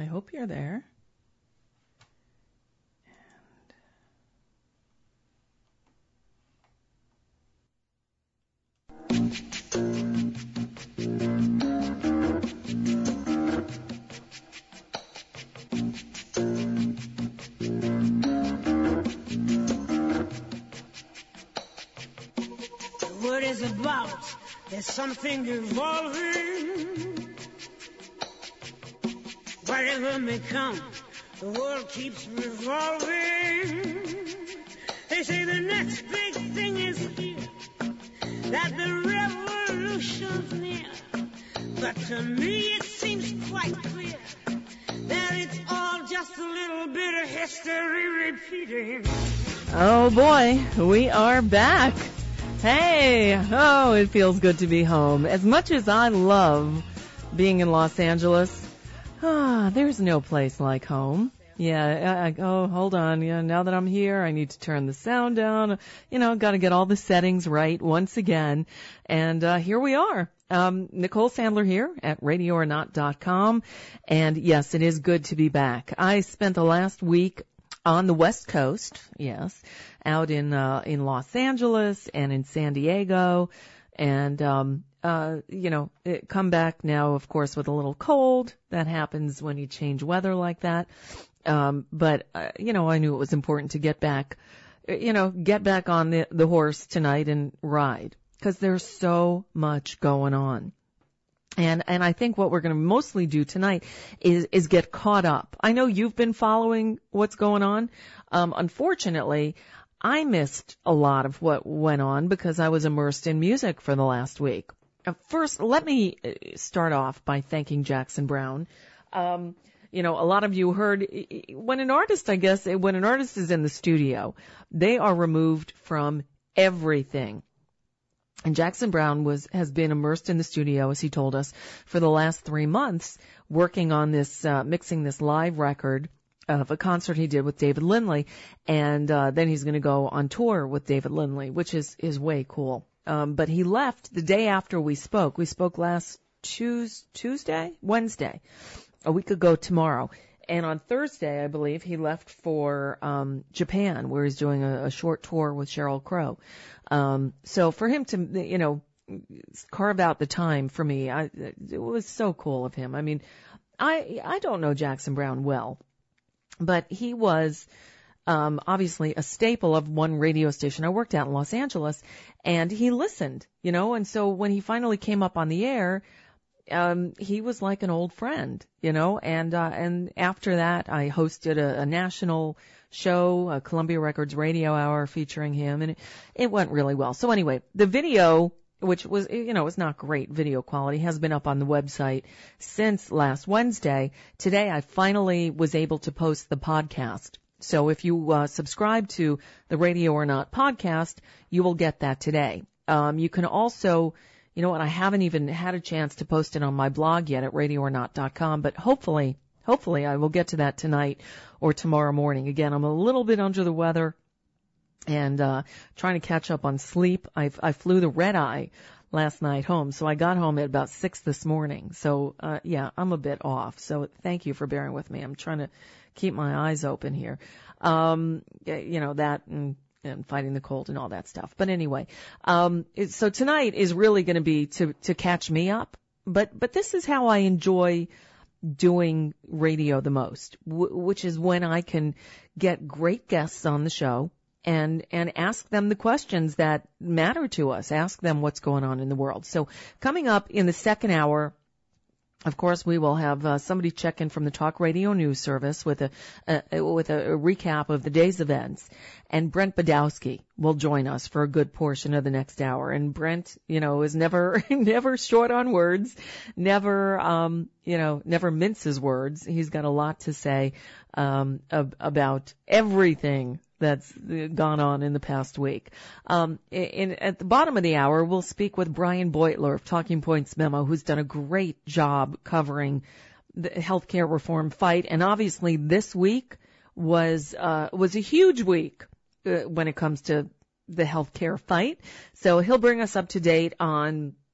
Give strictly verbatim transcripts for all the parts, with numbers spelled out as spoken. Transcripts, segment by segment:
I hope you're there. What is about? There's something evolving. Whatever may come, the world keeps revolving. They say the next big thing is here, that the revolution's near. But to me it seems quite clear that it's all just a little bit of history repeating. Oh boy, we are back. Hey, oh, it feels good to be home. As much as I love being in Los Angeles, ah, there's no place like home. Yeah, I, I, oh, hold on. Yeah, now that I'm here, I need to turn the sound down. You know, got to get all the settings right once again. And uh, here we are. Um, Nicole Sandler here at radio or not dot com. And yes, it is good to be back. I spent the last week on the West Coast, yes, out in uh, in Los Angeles and in San Diego, and um, uh, you know, it, come back now, of course, with a little cold. That happens when you change weather like that. Um, but uh, you know, I knew it was important to get back, you know, get back on the the horse tonight and ride, because there's so much going on. And, and I think what we're going to mostly do tonight is, is get caught up. I know you've been following what's going on. Um, unfortunately, I missed a lot of what went on because I was immersed in music for the last week. Uh, first, let me start off by thanking Jackson Browne. Um, you know, a lot of you heard when an artist, I guess, when an artist is in the studio, they are removed from everything. And Jackson Browne was, has been immersed in the studio, as he told us, for the last three months, working on this, uh, mixing this live record of a concert he did with David Lindley. And, uh, then he's going to go on tour with David Lindley, which is, is way cool. Um, but he left the day after we spoke. We spoke last Tuesday, Tuesday, Wednesday, a week ago tomorrow. And on Thursday, I believe, he left for um Japan, where he's doing a, a short tour with Sheryl Crow. Um, so for him to, you know, carve out the time for me, I, it was so cool of him. I mean, I I don't know Jackson Browne well, but he was um obviously a staple of one radio station I worked at in Los Angeles, and he listened, you know, and so when he finally came up on the air, Um, he was like an old friend, you know, and, uh, and after that I hosted a, a national show, a Columbia Records Radio Hour featuring him, and it, it went really well. So anyway, the video, which was, you know, was not great video quality, has been up on the website since last Wednesday. Today I finally was able to post the podcast. So if you, uh, subscribe to the Radio or Not podcast, you will get that today. Um, you can also, you know what, I haven't even had a chance to post it on my blog yet at radio or not dot com, but hopefully, hopefully I will get to that tonight or tomorrow morning. Again, I'm a little bit under the weather and, uh, trying to catch up on sleep. I, I flew the red eye last night home, so I got home at about six this morning. So, uh, yeah, I'm a bit off. So thank you for bearing with me. I'm trying to keep my eyes open here. Um, you know, that and, and fighting the cold and all that stuff. But anyway, um, it, so tonight is really going to be to, to catch me up. But, but this is how I enjoy doing radio the most, w- which is when I can get great guests on the show and, and ask them the questions that matter to us, ask them what's going on in the world. So coming up in the second hour, of course, we will have uh, somebody check in from the Talk Radio News Service with a, a with a, a recap of the day's events, and Brent Badowski will join us for a good portion of the next hour. And Brent, you know, is never never short on words, never um you know never minces words. He's got a lot to say um ab- about everything that's gone on in the past week. Um, in, at the bottom of the hour, we'll speak with Brian Beutler of Talking Points Memo, who's done a great job covering the healthcare reform fight. And obviously this week was, uh, was a huge week uh, when it comes to the healthcare fight. So he'll bring us up to date on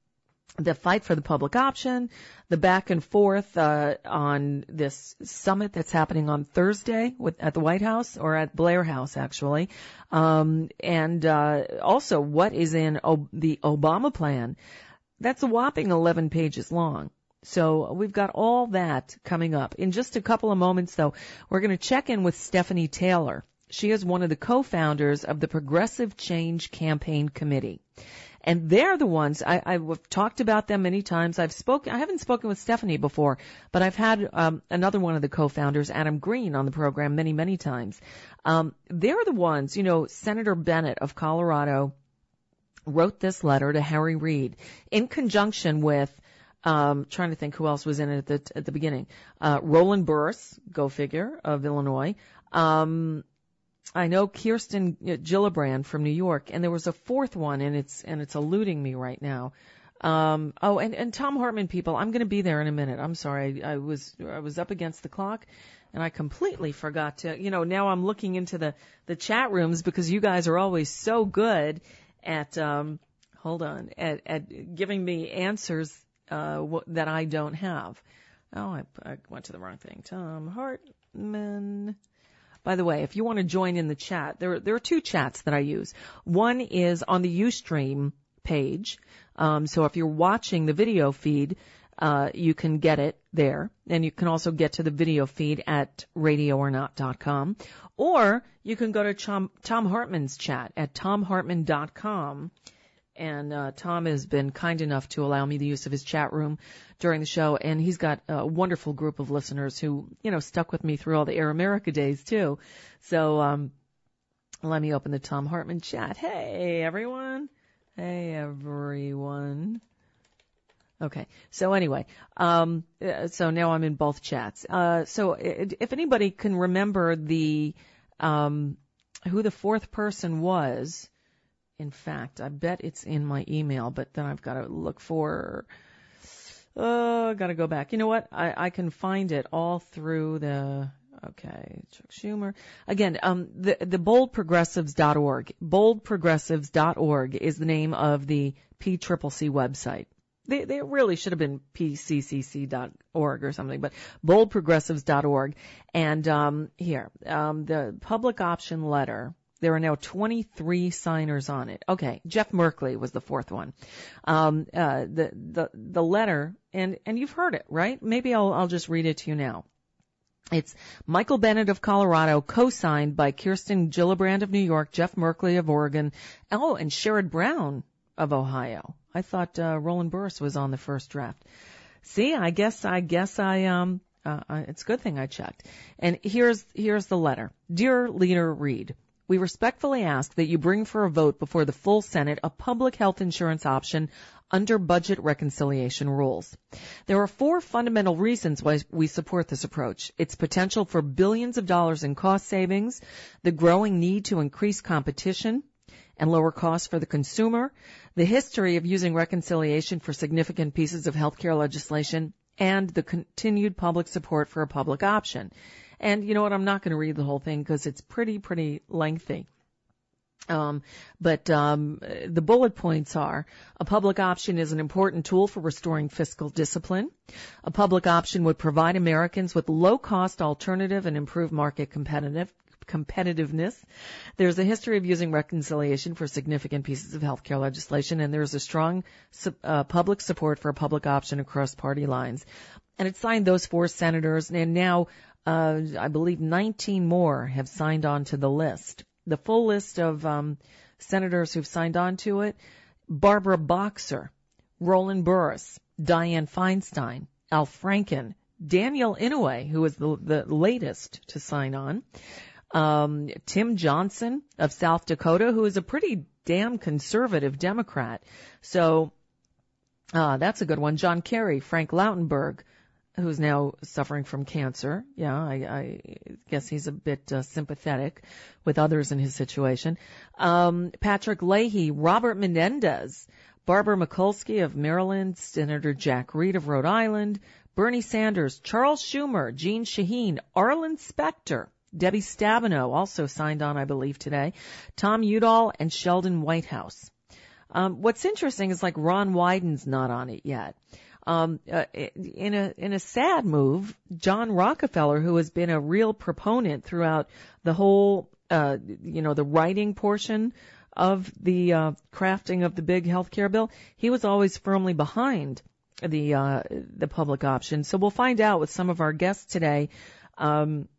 the fight for the public option, the back and forth uh, on this summit that's happening on Thursday with, at the White House, or at Blair House, actually, um, and uh, also what is in o- the Obama plan. That's a whopping eleven pages long. So we've got all that coming up. In just a couple of moments, though, we're going to check in with Stephanie Taylor. She is one of the co-founders of the Progressive Change Campaign Committee. And they're the ones, I, I've talked about them many times. I've spoken, I haven't spoken with Stephanie before, but I've had um, another one of the co-founders, Adam Green, on the program many, many times. Um, they're the ones, you know, Senator Bennett of Colorado wrote this letter to Harry Reid in conjunction with, um, trying to think who else was in it at the, at the beginning, uh, Roland Burris, go figure, of Illinois, um, I know Kirsten Gillibrand from New York, and there was a fourth one, and it's and it's eluding me right now. Um, oh, and, and Tom Hartman, people, I'm going to be there in a minute. I'm sorry, I, I was I was up against the clock, and I completely forgot to. You know, now I'm looking into the the chat rooms because you guys are always so good at um, hold on at at giving me answers uh, w- that I don't have. Oh, I, I went to the wrong thing. Tom Hartman. By the way, if you want to join in the chat, there, there are two chats that I use. One is on the Ustream page. Um, so if you're watching the video feed, uh, you can get it there. And you can also get to the video feed at radio or not dot com. Or you can go to Tom, Tom Hartman's chat at tom hartman dot com. And uh, Tom has been kind enough to allow me the use of his chat room during the show, and he's got a wonderful group of listeners who, you know, stuck with me through all the Air America days too. So um, let me open the Tom Hartman chat. Hey, everyone. Hey, everyone. Okay. So anyway, um, so now I'm in both chats. Uh, so if anybody can remember the um, who the fourth person was. In fact, I bet it's in my email, but then I've got to look for, oh, I've got to go back. You know what? I, I can find it all through the, okay, Chuck Schumer. Again, um, the, the bold progressives dot org, bold progressives dot org is the name of the P C C C website. They, they really should have been P C C C dot org or something, but bold progressives dot org. And, um, here, um, the public option letter. There are now twenty-three signers on it. Okay, Jeff Merkley was the fourth one. Um, uh, the, the, the letter, and, and you've heard it, right? Maybe I'll, I'll just read it to you now. It's Michael Bennett of Colorado, co-signed by Kirsten Gillibrand of New York, Jeff Merkley of Oregon, oh, and Sherrod Brown of Ohio. I thought, uh, Roland Burris was on the first draft. See, I guess, I guess I, um, uh, it's a good thing I checked. And here's, here's the letter. Dear Leader Reid, we respectfully ask that you bring for a vote before the full Senate a public health insurance option under budget reconciliation rules. There are four fundamental reasons why we support this approach. Its potential for billions of dollars in cost savings, the growing need to increase competition and lower costs for the consumer, the history of using reconciliation for significant pieces of healthcare legislation, and the continued public support for a public option. And you know what? I'm not going to read the whole thing because it's pretty, pretty lengthy. Um, but um, the bullet points are: a public option is an important tool for restoring fiscal discipline. A public option would provide Americans with low-cost alternative and improve market competitive competitiveness. There's a history of using reconciliation for significant pieces of healthcare legislation, and there's a strong uh, public support for a public option across party lines. And it signed those four senators, and now uh, I believe nineteen more have signed on to the list. The full list of um, senators who've signed on to it: Barbara Boxer, Roland Burris, Dianne Feinstein, Al Franken, Daniel Inouye, who was the, the latest to sign on, um, Tim Johnson of South Dakota, who is a pretty damn conservative Democrat. So uh, that's a good one. John Kerry, Frank Lautenberg, who's now suffering from cancer. Yeah, I, I guess he's a bit uh, sympathetic with others in his situation. Um, Patrick Leahy, Robert Menendez, Barbara Mikulski of Maryland, Senator Jack Reed of Rhode Island, Bernie Sanders, Charles Schumer, Jeanne Shaheen, Arlen Specter, Debbie Stabenow, also signed on, I believe, today, Tom Udall, and Sheldon Whitehouse. Um, what's interesting is like Ron Wyden's not on it yet. Um, uh, in a in a sad move, John Rockefeller, who has been a real proponent throughout the whole, uh, you know, the writing portion of the uh, crafting of the big healthcare bill, he was always firmly behind the uh, the public option. So we'll find out with some of our guests today um,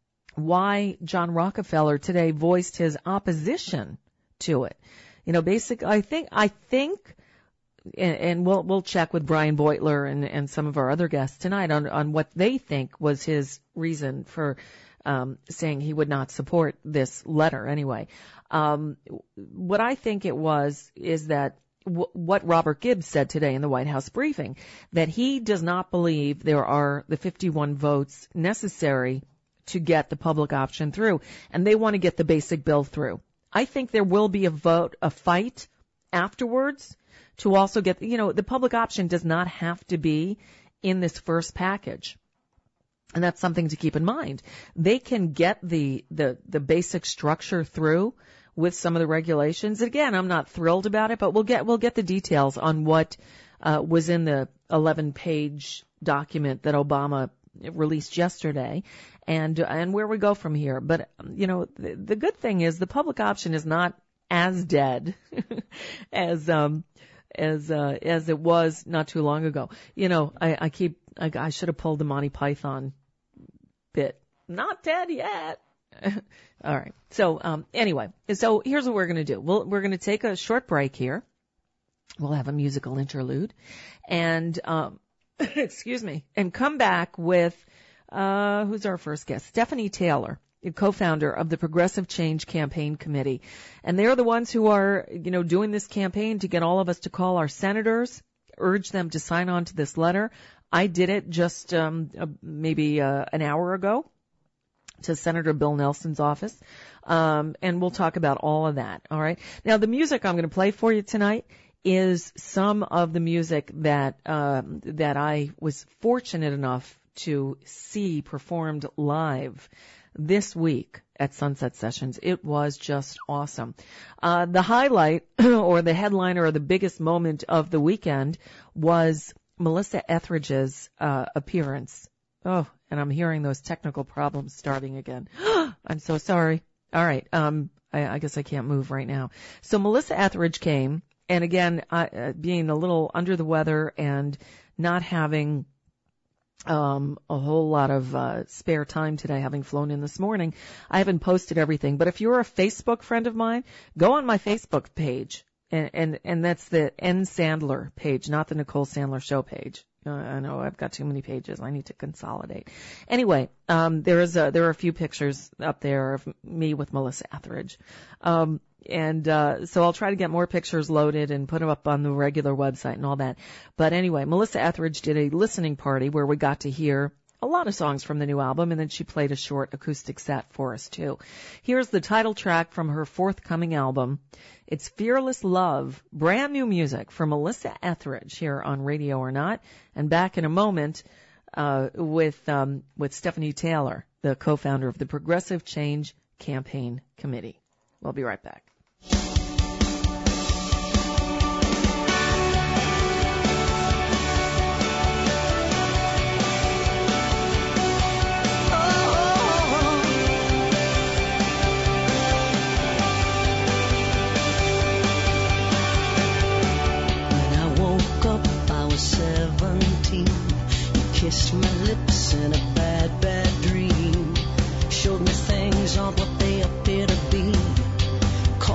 why John Rockefeller today voiced his opposition to it. You know, basically, I think I think. And, and we'll we'll check with Brian Beutler and, and some of our other guests tonight on, on what they think was his reason for um, saying he would not support this letter anyway. Um, what I think it was is that w- what Robert Gibbs said today in the White House briefing, that he does not believe there are the fifty-one votes necessary to get the public option through, and they want to get the basic bill through. I think there will be a vote, a fight afterwards to also get, you know, the public option does not have to be in this first package. And that's something to keep in mind. They can get the, the, the basic structure through with some of the regulations. Again, I'm not thrilled about it, but we'll get, we'll get the details on what, uh, was in the eleven page document that Obama released yesterday and, and where we go from here. But, you know, the, the good thing is the public option is not as dead as, um, as uh, as it was not too long ago. You know, I, I keep I, I should have pulled the Monty Python bit. Not dead yet. All right. So um, anyway, so here's what we're going to do. We'll, we're going to take a short break here. We'll have a musical interlude, and um, excuse me, and come back with uh, who's our first guest? Stephanie Taylor, co-founder of the Progressive Change Campaign Committee. And they're the ones who are, you know, doing this campaign to get all of us to call our senators, urge them to sign on to this letter. I did it just um, uh, maybe uh, an hour ago to Senator Bill Nelson's office. Um, and we'll talk about all of that. All right. Now, the music I'm going to play for you tonight is some of the music that um, that I was fortunate enough to see performed live this week at Sunset Sessions. It was just awesome. Uh, the highlight or the headliner or the biggest moment of the weekend was Melissa Etheridge's uh, appearance. Oh, and I'm hearing those technical problems starting again. I'm so sorry. All right. Um, I, I guess I can't move right now. So Melissa Etheridge came, and again, uh, being a little under the weather and not having Um, a whole lot of uh, spare time today, having flown in this morning. I haven't posted everything, but if you're a Facebook friend of mine, go on my Facebook page, and and, and that's the N Sandler page, not the Nicole Sandler Show page. Uh, I know I've got too many pages. I need to consolidate. Anyway, um, there is a, there are a few pictures up there of me with Melissa Etheridge. Um, And, uh, so I'll try to get more pictures loaded and put them up on the regular website and all that. But anyway, Melissa Etheridge did a listening party where we got to hear a lot of songs from the new album, and then she played a short acoustic set for us too. Here's the title track from her forthcoming album. It's Fearless Love, brand new music for Melissa Etheridge here on Radio or Not. And back in a moment, uh, with, um, with Stephanie Taylor, the co-founder of the Progressive Change Campaign Committee. We'll be right back. Kissed my lips in a bad, bad dream. Showed me things aren't what they appear to be.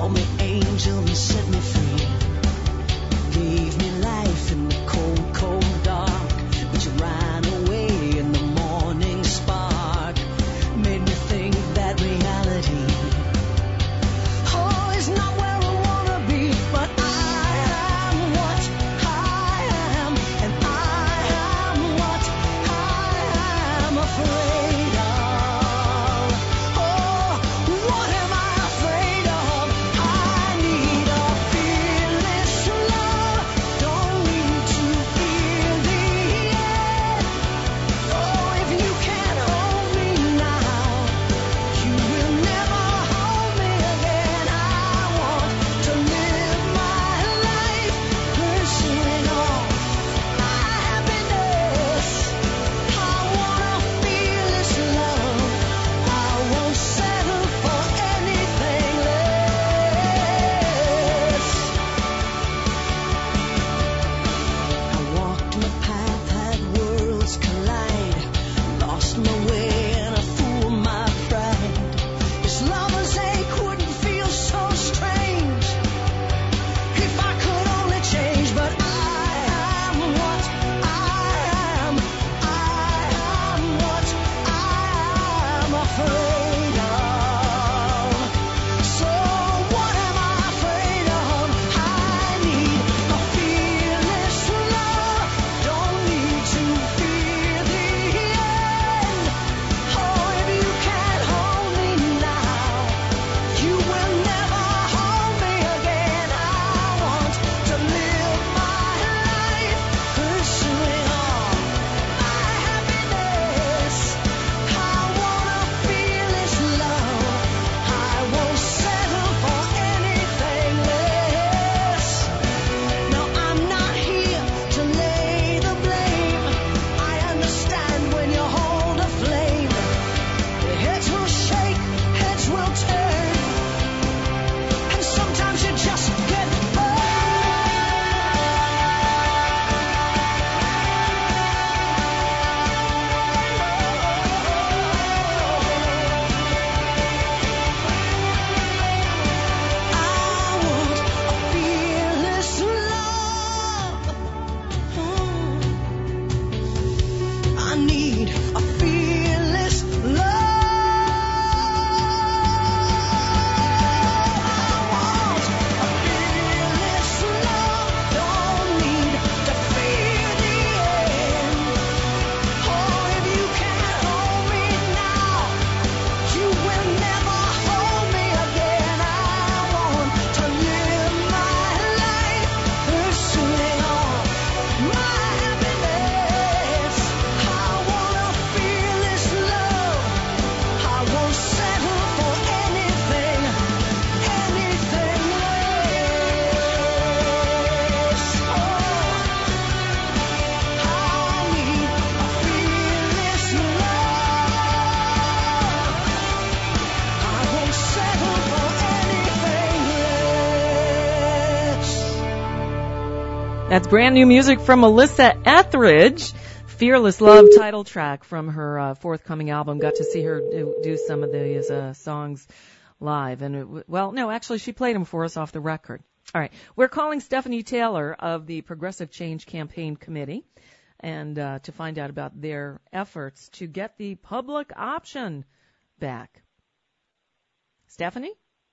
That's brand new music from Melissa Etheridge. Fearless Love title track from her uh, forthcoming album. Got to see her do, do some of these uh, songs live. And, it, well, no, actually she played them for us off the record. All right. We're calling Stephanie Taylor of the Progressive Change Campaign Committee and uh, to find out about their efforts to get the public option back. Stephanie?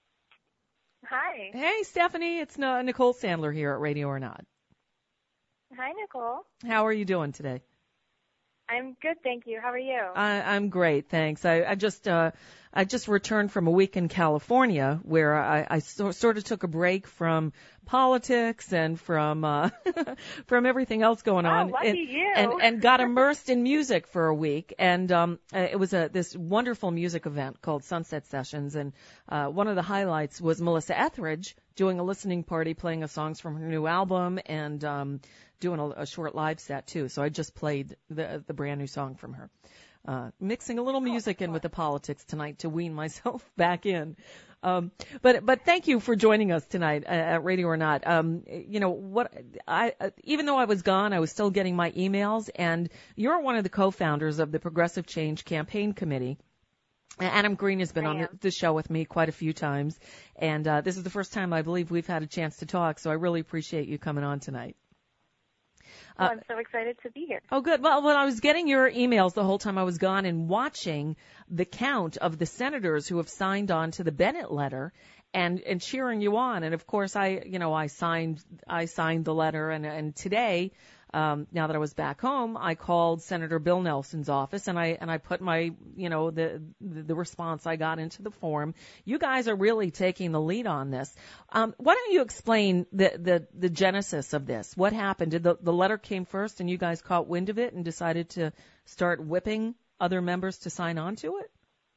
Hi. Hey, Stephanie. It's uh, Nicole Sandler here at Radio or Not. Hi, Nicole. How are you doing today? I'm good, thank you. How are you? I, I'm great, thanks. I, I just uh, I just returned from a week in California where I, I so, sort of took a break from politics and from uh, from everything else going on, oh, lucky and, you. and and got immersed in music for a week. And um, it was a this wonderful music event called Sunset Sessions, and uh, one of the highlights was Melissa Etheridge doing a listening party, playing us songs from her new album, and um, doing a, a short live set too. So I just played the the brand new song from her, uh, mixing a little music in with the politics tonight to wean myself back in. Um, but but thank you for joining us tonight uh, at Radio or Not. Um, you know what? I uh, even though I was gone, I was still getting my emails, and you're one of the co-founders of the Progressive Change Campaign Committee. Adam Green has been I on am. the show with me quite a few times, and uh, this is the first time I believe we've had a chance to talk. So I really appreciate you coming on tonight. Well, Uh, I'm so excited to be here. Oh, good. Well, when I was getting your emails the whole time I was gone and watching the count of the senators who have signed on to the Bennett letter and, and cheering you on. And of course, I, you know, I signed, I signed the letter. And, and today, um, now that I was back home, I called Senator Bill Nelson's office and I, and I put my, you know, the, the, the response I got into the form. You guys are really taking the lead on this. Um, why don't you explain the, the, the genesis of this? What happened? Did the, the letter came first and you guys caught wind of it and decided to start whipping other members to sign on to it?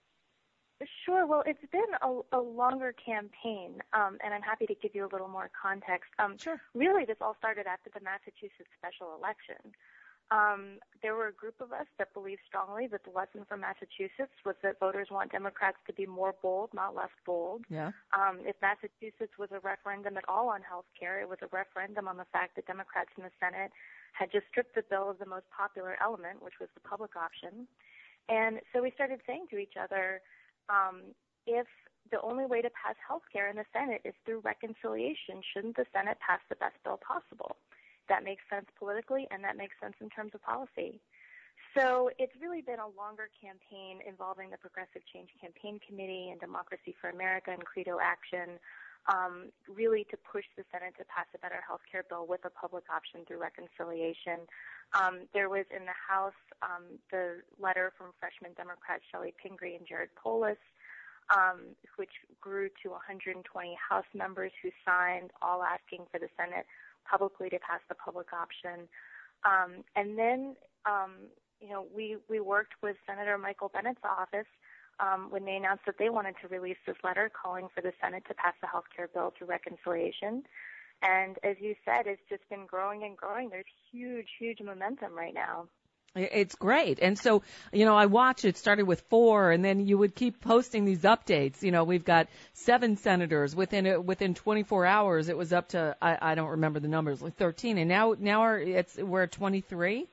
Sure. Well, it's been a, a longer campaign, um, and I'm happy to give you a little more context. Um, Sure. Really, this all started after the Massachusetts special election. Um, there were a group of us that believed strongly that the lesson from Massachusetts was that voters want Democrats to be more bold, not less bold. Yeah. Um, if Massachusetts was a referendum at all on health care, it was a referendum on the fact that Democrats in the Senate had just stripped the bill of the most popular element, which was the public option. And so we started saying to each other, um, if the only way to pass health care in the Senate is through reconciliation, shouldn't the Senate pass the best bill possible? That makes sense politically, and that makes sense in terms of policy. So it's really been a longer campaign involving the Progressive Change Campaign Committee and Democracy for America and Credo Action, um, really to push the Senate to pass a better health care bill with a public option through reconciliation. Um, there was in the House um, the letter from freshman Democrats Shelley Pingree and Jared Polis, um, which grew to one hundred twenty House members who signed, all asking for the Senate publicly to pass the public option. Um, and then, um, you know, we, we worked with Senator Michael Bennett's office um, when they announced that they wanted to release this letter calling for the Senate to pass the health care bill through reconciliation. And as you said, it's just been growing and growing. There's huge, huge momentum right now. It's great. And so, you know, I watch it started with four and then you would keep posting these updates. You know, we've got seven senators within a, within twenty-four hours. It was up to, I, I don't remember the numbers, like thirteen. And now, now our, it's, we're at twenty-three.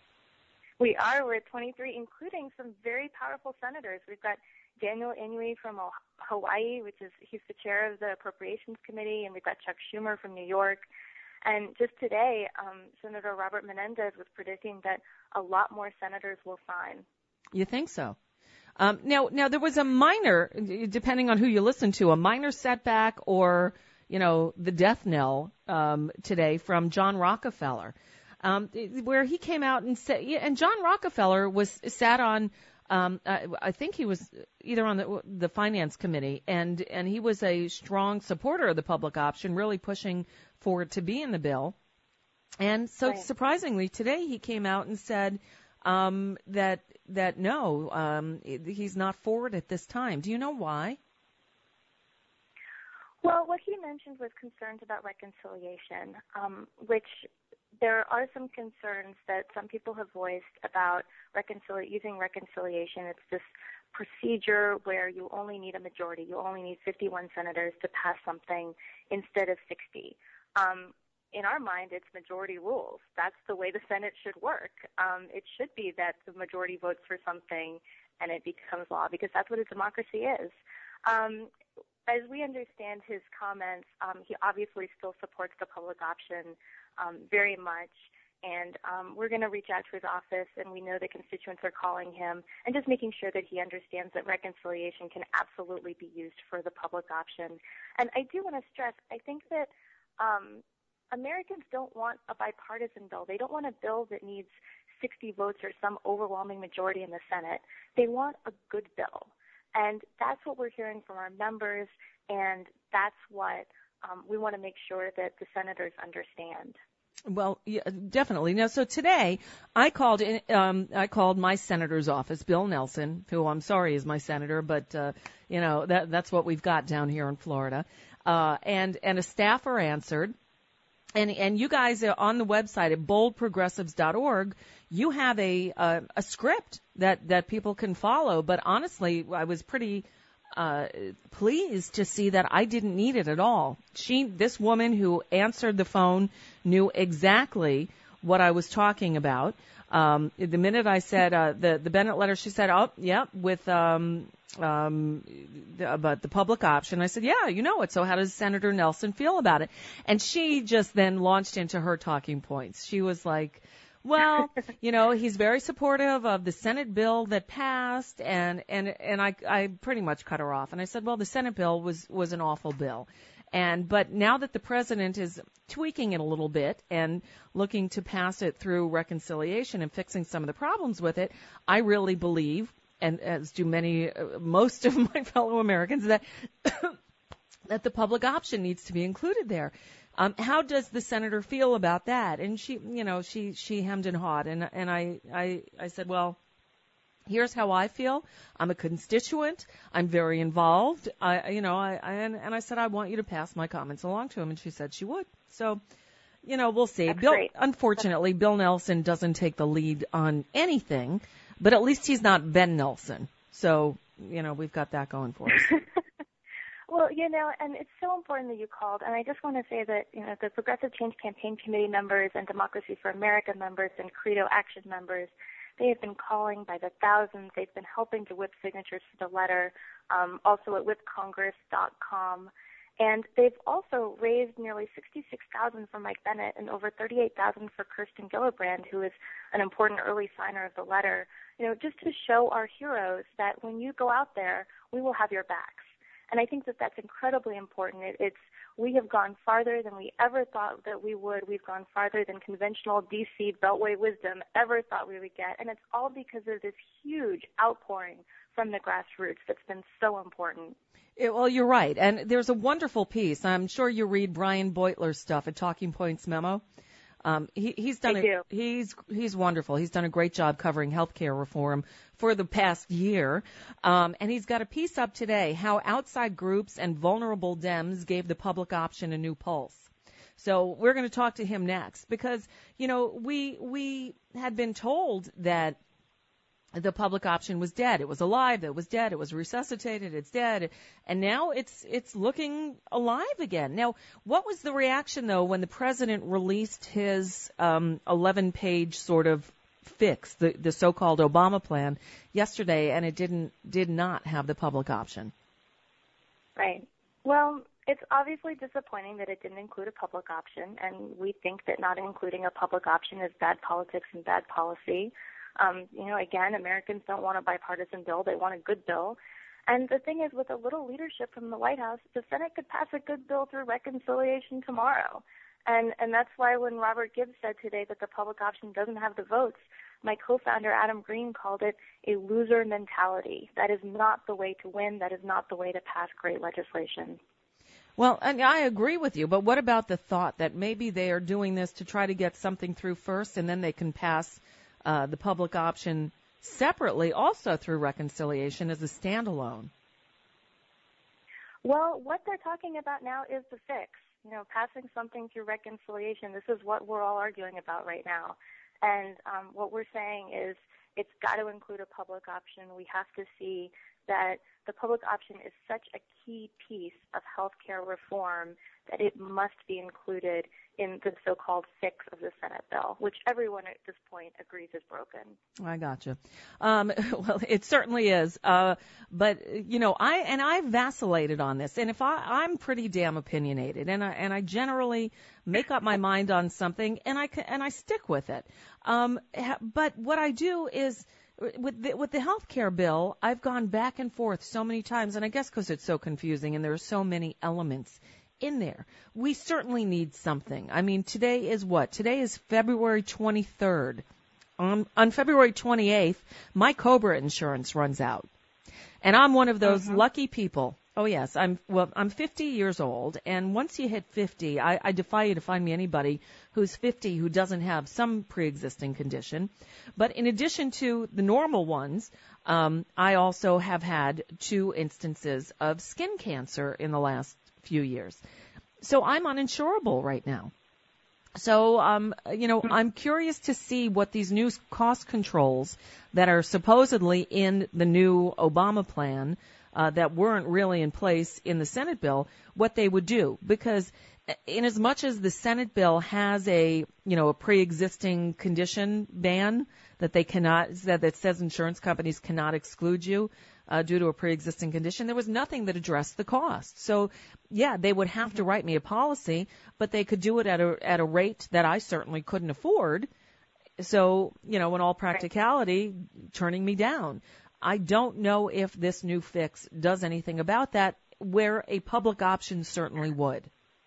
We are. We're at twenty-three, including some very powerful senators. We've got Daniel Inouye from Hawaii, which is, he's the chair of the Appropriations Committee, and we've got Chuck Schumer from New York. And just today, um, Senator Robert Menendez was predicting that a lot more senators will sign. You think so? Um, now, now there was a minor, depending on who you listen to, a minor setback or, you know, the death knell um, today from John Rockefeller, um, where he came out and said, and John Rockefeller was sat on, um, I, I think he was either on the, the finance committee, and and he was a strong supporter of the public option, really pushing for it to be in the bill. And so Right. surprisingly, today he came out and said um, that that no, um, he's not for it at this time. Do you know why? Well, what he mentioned was concerns about reconciliation, um, which there are some concerns that some people have voiced about reconcili- using reconciliation. It's this procedure where you only need a majority. You only need fifty-one senators to pass something instead of sixty. Um, in our mind, it's majority rules. That's the way the Senate should work. Um, it should be that the majority votes for something and it becomes law, because that's what a democracy is. Um, as we understand his comments, um, he obviously still supports the public option um, very much. And um, we're going to reach out to his office, and we know the constituents are calling him, and just making sure that he understands that reconciliation can absolutely be used for the public option. And I do want to stress, I think that um, Americans don't want a bipartisan bill. They don't want a bill that needs sixty votes or some overwhelming majority in the Senate. They want a good bill. And that's what we're hearing from our members, and that's what um, we want to make sure that the senators understand. Well, yeah, definitely. Now, so today I called in, um, I called my senator's office, Bill Nelson, who I'm sorry is my senator, but uh, you know that that's what we've got down here in Florida. Uh, and and a staffer answered, and and you guys are on the website at bold progressives dot org. You have a a, a script that that people can follow. But honestly, I was pretty Uh, pleased to see that I didn't need it at all. She, this woman who answered the phone, knew exactly what I was talking about. Um, the minute I said uh, the the Bennett letter, she said, "Oh, yeah, with um, um, the, about the public option." I said, "Yeah, you know it. So how does Senator Nelson feel about it?" And she just then launched into her talking points. She was like, well, you know, he's very supportive of the Senate bill that passed, and and and I I pretty much cut her off, and I said, well, the Senate bill was was an awful bill, and but now that the president is tweaking it a little bit and looking to pass it through reconciliation and fixing some of the problems with it, I really believe, and as do many uh, most of my fellow Americans, that that the public option needs to be included there. Um, how does the senator feel about that? And she, you know, she, she hemmed and hawed. And, and I, I, I said, well, here's how I feel. I'm a constituent. I'm very involved. I, you know, I, I and, and I said, I want you to pass my comments along to him. And she said she would. So, you know, we'll see. That's Bill, great. Unfortunately, Bill Nelson doesn't take the lead on anything, but at least he's not Ben Nelson. So, you know, we've got that going for us. Well, you know, and it's so important that you called, and I just want to say that, you know, the Progressive Change Campaign Committee members and Democracy for America members and Credo Action members, they have been calling by the thousands. They've been helping to whip signatures for the letter, um, also at whip congress dot com. And they've also raised nearly sixty-six thousand dollars for Mike Bennett and over thirty-eight thousand dollars for Kirsten Gillibrand, who is an important early signer of the letter, you know, just to show our heroes that when you go out there, we will have your backs. And I think that that's incredibly important. It, it's we have gone farther than we ever thought that we would. We've gone farther than conventional D C Beltway wisdom ever thought we would get. And it's all because of this huge outpouring from the grassroots that's been so important. It, well, you're right. And there's a wonderful piece. I'm sure you read Brian Beutler's stuff at Talking Points Memo. Um, he, he's done I a, do. he's he's wonderful. He's done a great job covering healthcare reform for the past year, um, and he's got a piece up today: how outside groups and vulnerable Dems gave the public option a new pulse. So we're going to talk to him next because you know we we had been told that the public option was dead. It was alive. It was dead. It was resuscitated. It's dead. And now it's it's looking alive again. Now, what was the reaction, though, when the president released his um, eleven-page sort of fix, the, the so-called Obama plan, yesterday, and it didn't did not have the public option? Right. Well, it's obviously disappointing that it didn't include a public option, and we think that not including a public option is bad politics and bad policy. Um, you know, again, Americans don't want a bipartisan bill. They want a good bill. And the thing is, with a little leadership from the White House, the Senate could pass a good bill through reconciliation tomorrow. And and that's why when Robert Gibbs said today that the public option doesn't have the votes, my co-founder Adam Green called it a loser mentality. That is not the way to win. That is not the way to pass great legislation. Well, and I agree with you, but what about the thought that maybe they are doing this to try to get something through first and then they can pass Uh, the public option separately, also through reconciliation as a standalone? Well, what they're talking about now is the fix. You know, passing something through reconciliation. This is what we're all arguing about right now. And um, what we're saying is it's got to include a public option. We have to see that the public option is such a key piece of healthcare reform that it must be included in the so-called fix of the Senate bill, which everyone at this point agrees is broken. I gotcha. Um, well, it certainly is. Uh, but, you know, I, and I vacillated on this. And if I, I'm pretty damn opinionated, and I, and I generally make up my mind on something, and I, and I stick with it. Um, but what I do is, With the, with the health care bill, I've gone back and forth so many times, and I guess because it's so confusing and there are so many elements in there. We certainly need something. I mean, today is what? Today is February twenty-third. On, on February twenty-eighth, my COBRA insurance runs out. And I'm one of those mm-hmm. lucky people. Oh, yes. I'm well, I'm fifty years old, and once you hit fifty, I, I defy you to find me anybody who's fifty who doesn't have some pre-existing condition. But in addition to the normal ones, um, I also have had two instances of skin cancer in the last few years. So I'm uninsurable right now. So, um, you know, I'm curious to see what these new cost controls that are supposedly in the new Obama plan Uh, that weren't really in place in the Senate bill, what they would do. Because in as much as the Senate bill has a, you know, a pre-existing condition ban that they cannot, that, that says insurance companies cannot exclude you uh, due to a pre-existing condition, there was nothing that addressed the cost. So, yeah, they would have to write me a policy, but they could do it at a, at a rate that I certainly couldn't afford. So, you know, in all practicality, turning me down. I don't know if this new fix does anything about that, where a public option certainly would.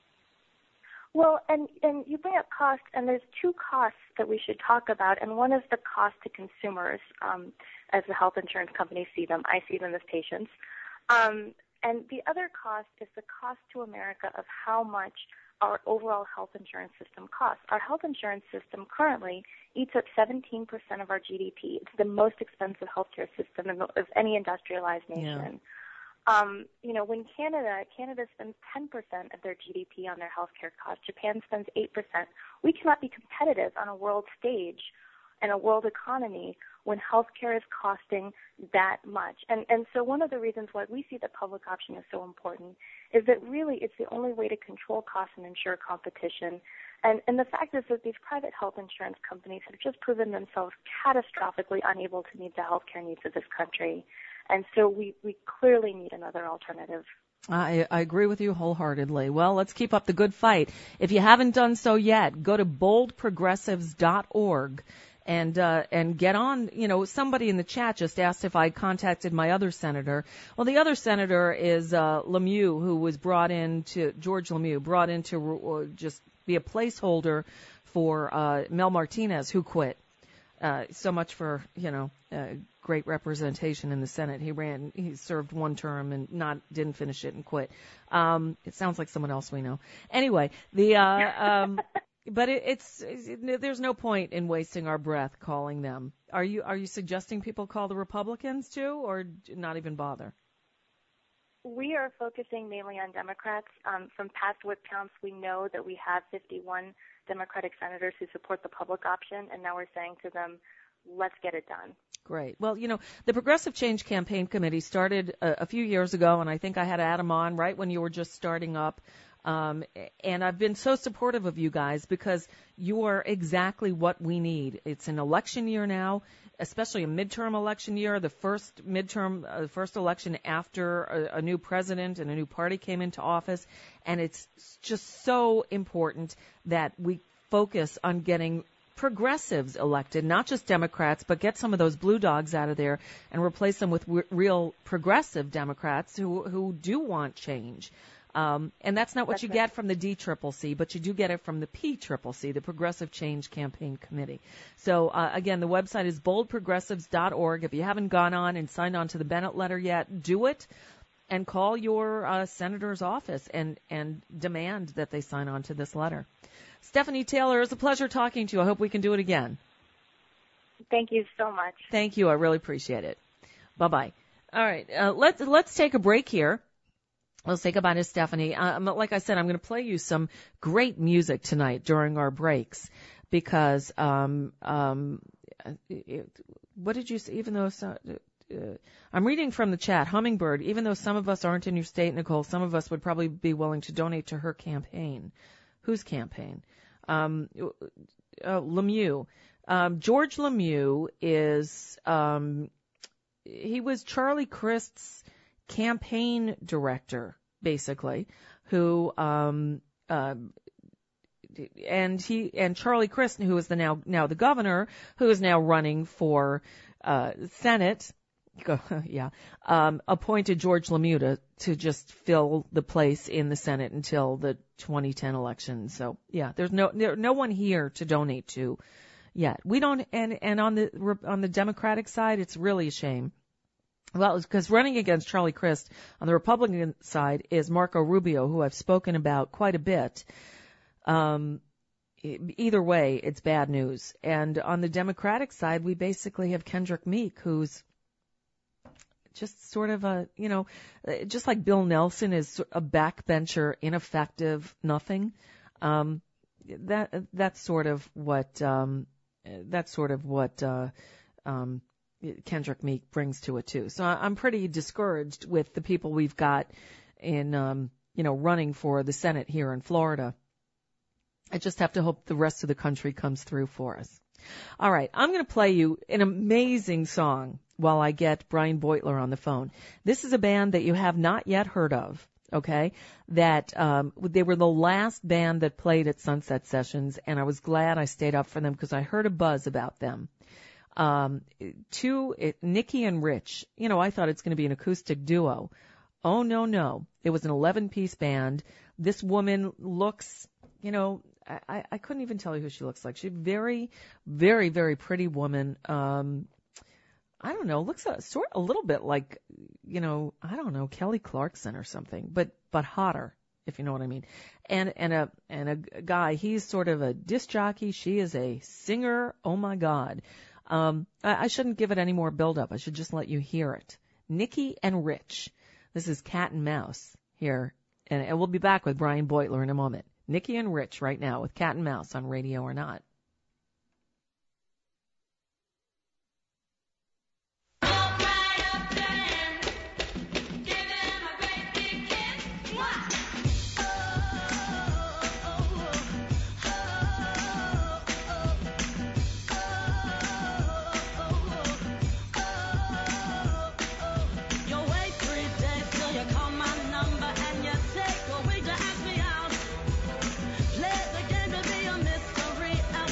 Well, and, and you bring up cost, and there's two costs that we should talk about, and one is the cost to consumers um, as the health insurance companies see them. I see them as patients. Um, and the other cost is the cost to America of how much our overall health insurance system costs. Our health insurance system currently eats up seventeen percent of our G D P. It's the most expensive healthcare system of any industrialized nation. Yeah. Um, you know, when Canada, Canada spends ten percent of their G D P on their healthcare costs. Japan spends eight percent. We cannot be competitive on a world stage and a world economy when healthcare is costing that much. And, and so one of the reasons why we see the public option is so important is that really it's the only way to control costs and ensure competition. And, and the fact is that these private health insurance companies have just proven themselves catastrophically unable to meet the healthcare needs of this country. And so we, we clearly need another alternative. I, I agree with you wholeheartedly. Well, let's keep up the good fight. If you haven't done so yet, go to bold progressives dot org. And uh, and get on, you know, somebody in the chat just asked if I contacted my other senator. Well, the other senator is uh, Lemieux, who was brought in to, George Lemieux, brought in to uh, just be a placeholder for uh, Mel Martinez, who quit. Uh, so much for, you know, uh, great representation in the Senate. He ran, he served one term and not didn't finish it and quit. Um, it sounds like someone else we know. Anyway, the... Uh, um, But it, it's, it, there's no point in wasting our breath calling them. Are you are you suggesting people call the Republicans too, or not even bother? We are focusing mainly on Democrats. Um, from past whip counts, we know that we have fifty-one Democratic senators who support the public option, and now we're saying to them, let's get it done. Great. Well, you know, the Progressive Change Campaign Committee started a, a few years ago, and I think I had Adam on right when you were just starting up. Um, and I've been so supportive of you guys because you are exactly what we need. It's an election year now, especially a midterm election year, the first midterm, uh, first election after a, a new president and a new party came into office. And it's just so important that we focus on getting progressives elected, not just Democrats, but get some of those blue dogs out of there and replace them with w- real progressive Democrats who, who do want change. Um, and that's not what that's you right. get from the D C C C, but you do get it from the P C C C, the Progressive Change Campaign Committee. So, uh, again, the website is bold progressives dot org. If you haven't gone on and signed on to the Bennett letter yet, do it and call your uh, senator's office and, and demand that they sign on to this letter. Stephanie Taylor, it's a pleasure talking to you. I hope we can do it again. Thank you so much. Thank you. I really appreciate it. Bye-bye. All right. Uh, let's, let's take a break here. We'll say goodbye to Stephanie. Um, like I said, I'm going to play you some great music tonight during our breaks because, um, um, it, what did you say? Even though, uh, I'm reading from the chat. Hummingbird, even though some of us aren't in your state, Nicole, some of us would probably be willing to donate to her campaign. Whose campaign? Um, uh, Lemieux. Um, George Lemieux is, um, he was Charlie Crist's campaign director, basically, who, um, uh, and he, and Charlie Crist, who is the now, now the governor, who is now running for, uh, Senate, yeah, um, appointed George Lemieux to, to just fill the place in the Senate until the twenty ten election. So, yeah, there's no, there, no one here to donate to yet. We don't, and, and on the, on the Democratic side, it's really a shame. Well, because running against Charlie Crist on the Republican side is Marco Rubio, who I've spoken about quite a bit. Um, either way, it's bad news. And on the Democratic side, we basically have Kendrick Meek, who's just sort of a, you know, just like Bill Nelson is a backbencher, ineffective, nothing. Um, that, that's sort of what, um, that's sort of what, uh, um, Kendrick Meek brings to it too. So I'm pretty discouraged with the people we've got in, um, you know, running for the Senate here in Florida. I just have to hope the rest of the country comes through for us. All right, I'm going to play you an amazing song while I get Brian Beutler on the phone. This is a band that you have not yet heard of, okay? That um, they were the last band that played at Sunset Sessions, and I was glad I stayed up for them because I heard a buzz about them. Um, two, it, Nikki and Rich. You know, I thought it's going to be an acoustic duo. Oh, no, no. It was an eleven-piece band. This woman looks, you know, I, I couldn't even tell you who she looks like. She's a very, very, very pretty woman. Um, I don't know, looks a, sort a little bit like, you know, I don't know, Kelly Clarkson or something, but but hotter, if you know what I mean. And and a and a guy, he's sort of a disc jockey. She is a singer. Oh my God. Um, I, I shouldn't give it any more build-up. I should just let you hear it. Nikki and Rich. This is Cat and Mouse here, and, and we'll be back with Brian Beutler in a moment. Nikki and Rich right now with Cat and Mouse on Radio or Not. Play the game to be a mystery.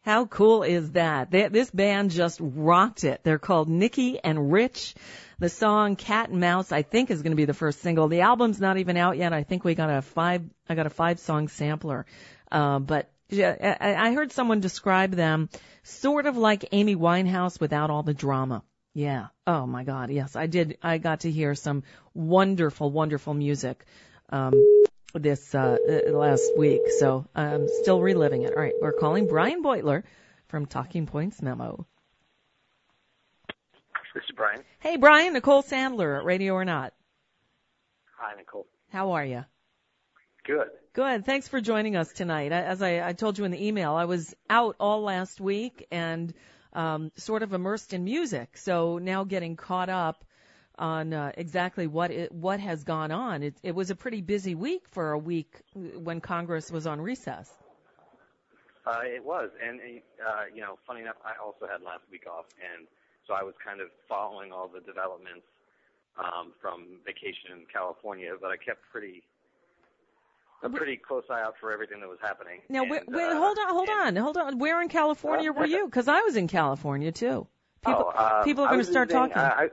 How cool is that? They, this band just rocked it. They're called Nikki and Rich. The song Cat and Mouse, I think, is going to be the first single. The album's not even out yet. I think we got a five, I got a five song sampler. Uh, but yeah, I, I heard someone describe them sort of like Amy Winehouse without all the drama. Yeah. Oh my God. Yes, I did. I got to hear some wonderful, wonderful music. Um, this uh, last week, so I'm still reliving it. All right, we're calling Brian Beutler from Talking Points Memo. This is Brian. Hey, Brian, Nicole Sandler at Radio or Not. Hi, Nicole. How are you? Good. Good. Thanks for joining us tonight. As I, I told you in the email, I was out all last week and um, sort of immersed in music, so now getting caught up on uh, exactly what it, what has gone on. It, it was a pretty busy week for a week when Congress was on recess. Uh, it was, and uh, you know, funny enough, I also had last week off, and so I was kind of following all the developments um, from vacation in California, but I kept pretty a pretty close eye out for everything that was happening. Now, and, wait, wait uh, on, hold and, on, hold on. Where in California uh, were you? Because I was in California too. People, oh, uh, people are going to start visiting, talking. Uh, I,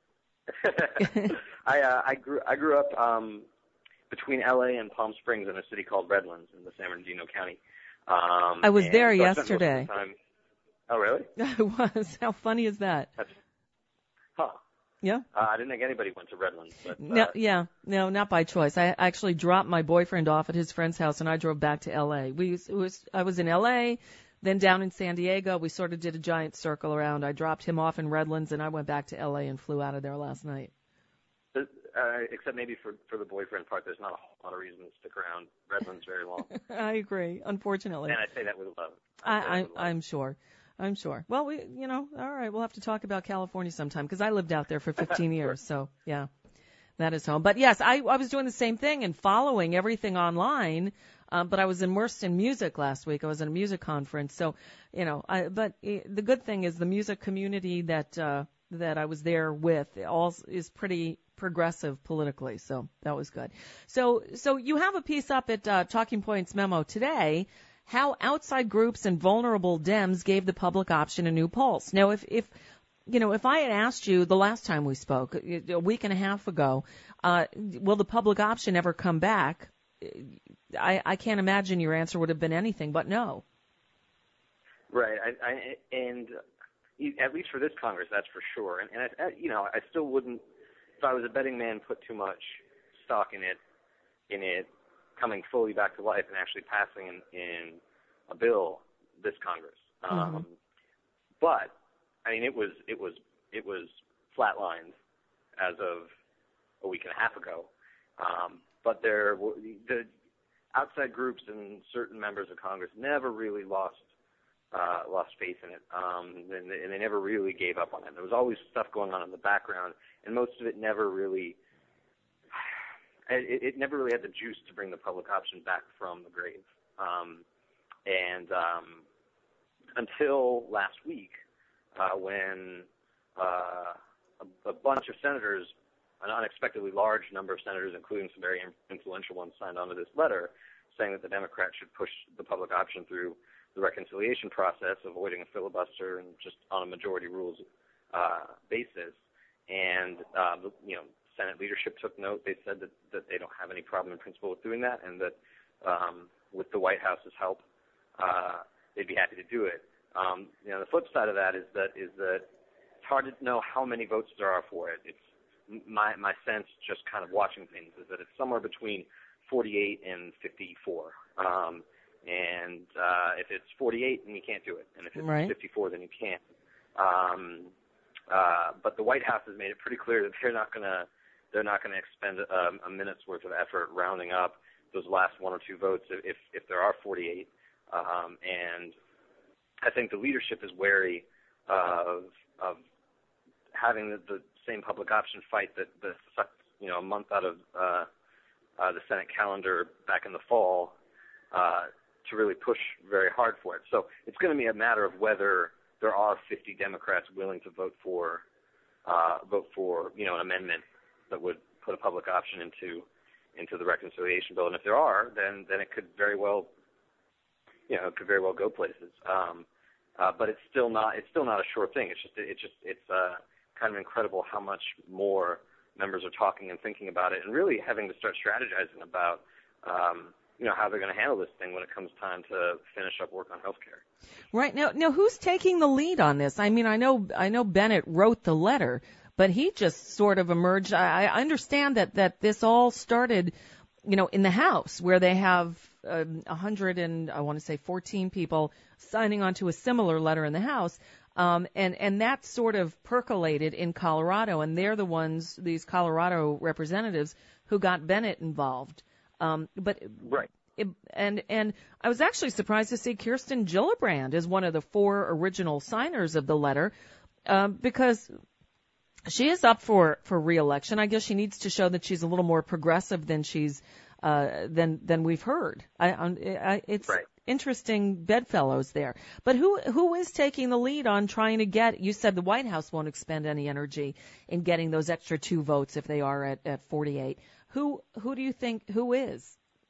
I uh, I grew I grew up um, between L A and Palm Springs in a city called Redlands in the San Bernardino County. Um, I was there so yesterday. I time... Oh, really? I was. How funny is that? That's... Huh. Yeah. Uh, I didn't think anybody went to Redlands. But, uh... No, yeah, no, not by choice. I actually dropped my boyfriend off at his friend's house, and I drove back to L A. We it was I was in L A. Then down in San Diego, we sort of did a giant circle around. I dropped him off in Redlands, and I went back to L A and flew out of there last night. Uh, except maybe for, for the boyfriend part, there's not a whole lot of reason to stick around Redlands very long. I agree, unfortunately. And I say that with love. I, I, I, with love. I'm sure. I'm sure. Well, we, you know, all right, we'll have to talk about California sometime, because I lived out there for fifteen years, so, yeah, that is home. But, yes, I, I was doing the same thing and following everything online. Um, but I was immersed in music last week. I was at a music conference. So, you know, I, but it, the good thing is the music community that, uh, that I was there with all is pretty progressive politically. So that was good. So, so you have a piece up at, uh, Talking Points Memo today, how outside groups and vulnerable Dems gave the public option a new pulse. Now, if, if, you know, if I had asked you the last time we spoke, a week and a half ago, uh, will the public option ever come back? I, I can't imagine your answer would have been anything but no. Right, I, I, and at least for this Congress, that's for sure. And, and I, you know, I still wouldn't, if I was a betting man, put too much stock in it, in it coming fully back to life and actually passing in, in a bill this Congress. Um, mm-hmm. But I mean, it was it was it was flatlined as of a week and a half ago. Um, But there, were, the outside groups and certain members of Congress never really lost uh, lost faith in it, um, and, they, and they never really gave up on it. There was always stuff going on in the background, and most of it never really, it, it never really had the juice to bring the public option back from the grave. Um, and um, until last week, uh, when uh, a, a bunch of senators, an unexpectedly large number of senators, including some very influential ones, signed onto this letter saying that the Democrats should push the public option through the reconciliation process, avoiding a filibuster and just on a majority rules uh, basis. And, uh, the, you know, Senate leadership took note. They said that, that they don't have any problem in principle with doing that, and that um, with the White House's help, uh, they'd be happy to do it. Um, you know, the flip side of that is that is that it's hard to know how many votes there are for it. It's My my sense, just kind of watching things, is that it's somewhere between forty-eight and fifty-four. Um, and uh, if it's forty-eight, then you can't do it, and if it's right. fifty-four, then you can't. Um, uh, but the White House has made it pretty clear that they're not gonna they're not gonna expend a, a minute's worth of effort rounding up those last one or two votes if if there are forty-eight. Um, and I think the leadership is wary of of having the, the same public option fight that, that sucked, you know, a month out of uh, uh, the Senate calendar back in the fall uh, to really push very hard for it. So it's going to be a matter of whether there are fifty Democrats willing to vote for uh, vote for, you know, an amendment that would put a public option into into the reconciliation bill. And if there are, then then it could very well, you know, it could very well go places. Um, uh, but it's still not it's still not a sure thing. It's just it's just it's uh, kind of incredible how much more members are talking and thinking about it, and really having to start strategizing about um, you know how they're going to handle this thing when it comes time to finish up work on healthcare. Right now, now who's taking the lead on this? I mean, I know I know Bennett wrote the letter, but he just sort of emerged. I, I understand that that this all started, you know, in the House, where they have a um, hundred and I want to say fourteen people signing on to a similar letter in the House. Um, and, and that sort of percolated in Colorado, and they're the ones, these Colorado representatives, who got Bennett involved. Um, but right. It, and and I was actually surprised to see Kirsten Gillibrand as one of the four original signers of the letter, um, because she is up for, for re-election. I guess she needs to show that she's a little more progressive than she's uh, than than we've heard. I, I, it's right. Interesting bedfellows there. But who who is taking the lead on trying to get, you said the White House won't expend any energy in getting those extra two votes if they are at, at forty-eight. Who who do you think, who is?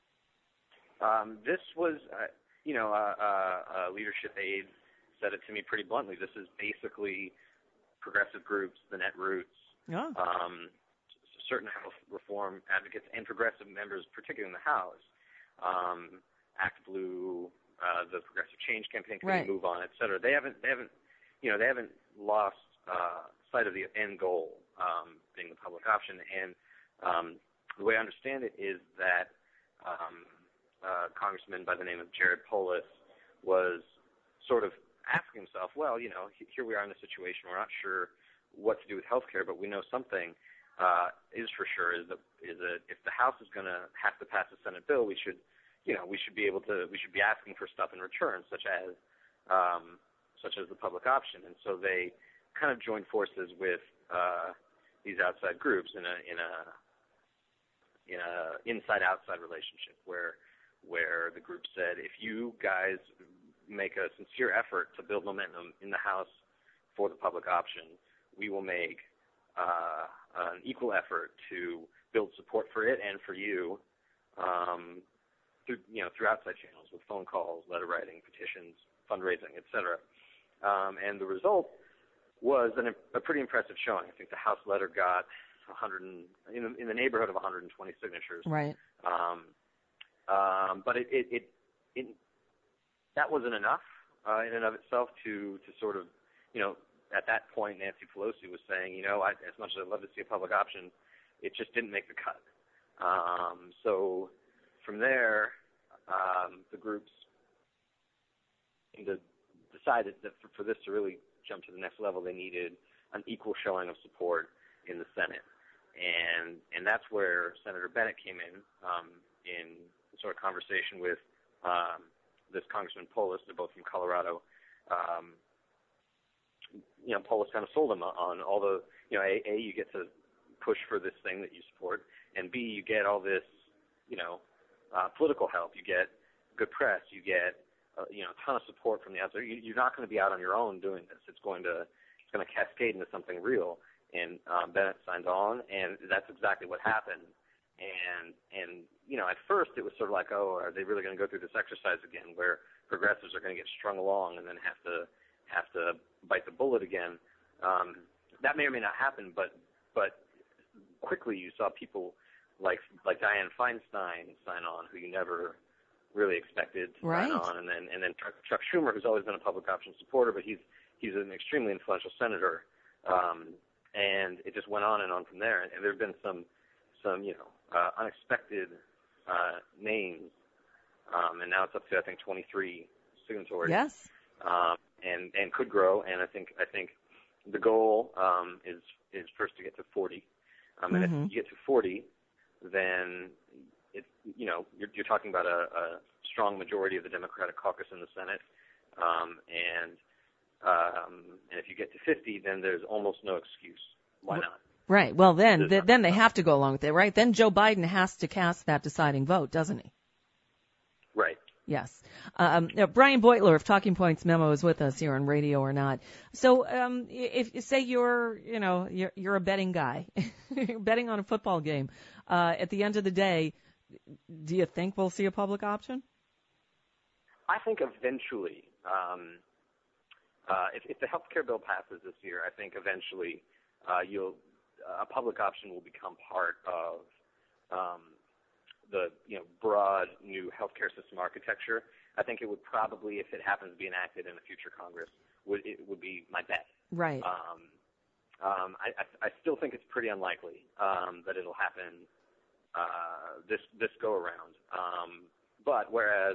Um, this was, uh, you know, uh, uh, uh, leadership aide said it to me pretty bluntly. This is basically progressive groups, the Netroots, Oh. um, certain health reform advocates, and progressive members, particularly in the House. Um, Act Blue, uh, the Progressive Change Campaign, Right. Move On, et cetera. They haven't, they haven't, you know, they haven't lost uh, sight of the end goal, um, being the public option. And um, the way I understand it is that um, uh, Congressman by the name of Jared Polis was sort of asking himself, well, you know, here we are in a situation we're not sure what to do with health care, but we know something uh, is for sure is that is that if the House is going to have to pass a Senate bill, we should. You know, we should be able to, we should be asking for stuff in return, such as, um, such as the public option. And so they kind of joined forces with uh, these outside groups in a in a in a inside-outside relationship, where where the group said, if you guys make a sincere effort to build momentum in the House for the public option, we will make uh, an equal effort to build support for it and for you. Um, Through, you know, through outside channels with phone calls, letter writing, petitions, fundraising, et cetera. Um, and the result was an, a pretty impressive showing. I think the House letter got one hundred in the, in the neighborhood of one hundred twenty signatures. Right. Um, um, but it, it, it, it that wasn't enough uh, in and of itself to to sort of, you know, at that point Nancy Pelosi was saying, you know, I, as much as I'd love to see a public option, it just didn't make the cut. Um, so. From there, um, the groups decided that for, for this to really jump to the next level, they needed an equal showing of support in the Senate. And and that's where Senator Bennett came in, um, in sort of conversation with um, this Congressman Polis. They're both from Colorado. Um, you know, Polis kind of sold him on all the, you know, A, A, you get to push for this thing that you support, and B, you get all this, you know, Uh, political help. You get good press. You get uh, you know a ton of support from the outside. You, you're not going to be out on your own doing this. It's going to it's going to cascade into something real. And um, Bennett signed on, and that's exactly what happened. And and you know at first it was sort of like, oh, are they really going to go through this exercise again, where progressives are going to get strung along and then have to have to bite the bullet again? Um, that may or may not happen, but but quickly you saw people. Like like Dianne Feinstein sign on, who you never really expected to right. sign on, and then and then Chuck Schumer, who's always been a public option supporter, but he's he's an extremely influential senator, um, and it just went on and on from there. And there have been some some you know uh, unexpected uh, names, um, and now it's up to I think twenty-three signatories. Yes. Um, and and could grow, and I think I think the goal um, is is first to get to forty, um, and mm-hmm. if you get to forty. Then it, you know, you're, you're talking about a, a strong majority of the Democratic caucus in the Senate, um, and um, and if you get to fifty, then there's almost no excuse. Why not? Right. Well, then There's th- then they have to go along with it, right? Then Joe Biden has to cast that deciding vote, doesn't he? Right. Yes. Um, now, Brian Beutler of Talking Points Memo is with us here on Radio or Not. So, um, if say you're, you know, you're, you're a betting guy, you're betting on a football game. Uh, at the end of the day, do you think we'll see a public option? I think eventually, um, uh, if, if the health care bill passes this year, I think eventually uh, you'll a public option will become part of um, the you know broad new healthcare system architecture. I think it would probably, if it happens to be enacted in a future Congress, would it would be my bet. Right. Um, um, I, I, I still think it's pretty unlikely um, that it'll happen uh, this this go around. Um, but whereas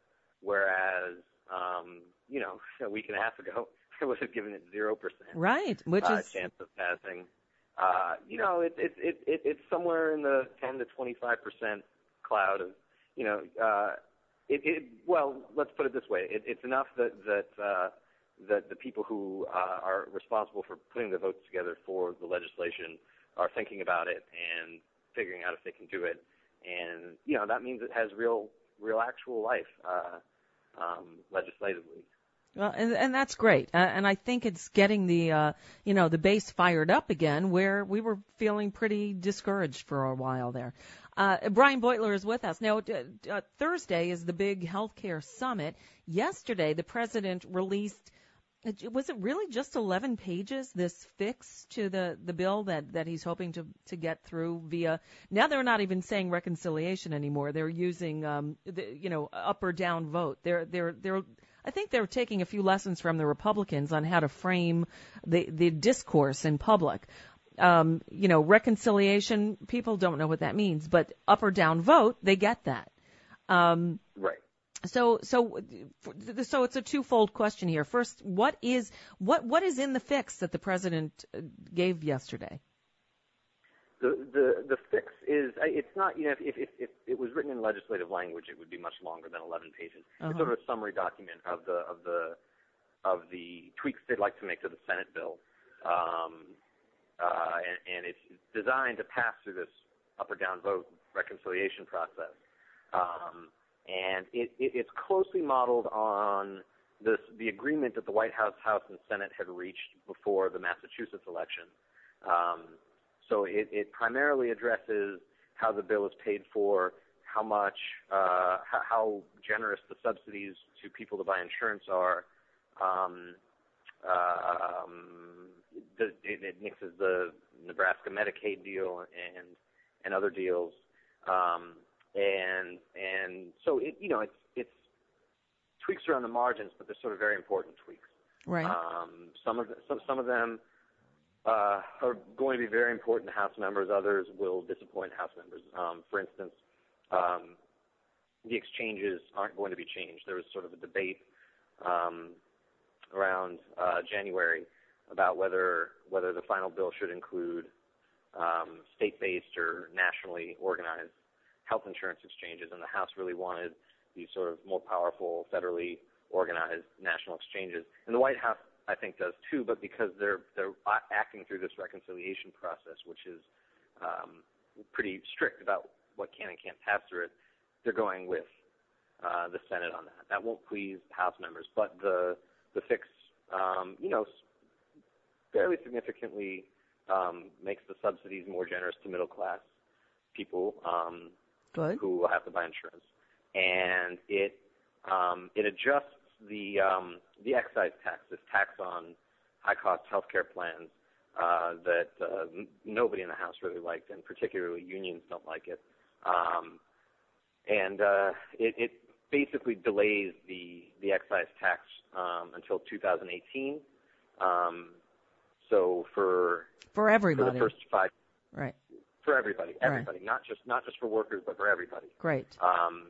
whereas um, you know a week and a half ago I would have given it zero percent right, which uh, is chance of passing. Uh, you know, it, it, it, it, it's somewhere in the ten to twenty-five percent cloud of, you know, uh, it, it, well, let's put it this way. It, it's enough that, that, uh, that the people who uh, are responsible for putting the votes together for the legislation are thinking about it and figuring out if they can do it. And, you know, that means it has real, real actual life, uh, um, legislatively. Well, and, and that's great. Uh, and I think it's getting the, uh, you know, the base fired up again where we were feeling pretty discouraged for a while there. Uh, Brian Beutler is with us. Now, uh, Thursday is the big healthcare summit. Yesterday, the president released, was it really just eleven pages, this fix to the, the bill that, that he's hoping to, to get through via, now they're not even saying reconciliation anymore. They're using, um, the, you know, up or down vote. They're, they're, they're, I think they're taking a few lessons from the Republicans on how to frame the, the discourse in public. Um, you know, reconciliation, people don't know what that means, but up or down vote, they get that. Um, right. So, so, so it's a twofold question here. First, what is, what, what is in the fix that the president gave yesterday? The, the the fix is, it's not, you know, if, if, if it was written in legislative language, it would be much longer than eleven pages. Uh-huh. It's sort of a summary document of the, of the, of the tweaks they'd like to make to the Senate bill. Um, uh, and, and it's designed to pass through this up or down vote reconciliation process. Um, and it, it, it's closely modeled on this, the agreement that the White House, House, and Senate had reached before the Massachusetts election. Um, So it, it primarily addresses how the bill is paid for, how much, uh, how, how generous the subsidies to people to buy insurance are. Um, um, the, it, it mixes the Nebraska Medicaid deal and and other deals, um, and and so it you know it's it's tweaks around the margins, but they're sort of very important tweaks. Right. Um, some of the, some some of them. Uh, are going to be very important to House members. Others will disappoint House members. Um, for instance, um, the exchanges aren't going to be changed. There was sort of a debate um, around uh, January about whether whether the final bill should include um, state-based or nationally organized health insurance exchanges, and the House really wanted these sort of more powerful, federally organized national exchanges. And the White House, I think, does too, but because they're they're acting through this reconciliation process, which is um, pretty strict about what can and can't pass through it, they're going with uh, the Senate on that. That won't please House members, but the the fix, um, you know, fairly significantly um, makes the subsidies more generous to middle class people um, Good. who will have to buy insurance, and it um, it adjusts the um, the excise tax, this tax on high-cost health care plans uh, that uh, n- nobody in the House really liked, and particularly unions don't like it. Um, and uh, it, it basically delays the, the excise tax um, until two thousand eighteen. Um, so for for everybody, for the first five, right? For everybody, everybody, right. not just not just for workers, but for everybody. Great. Um,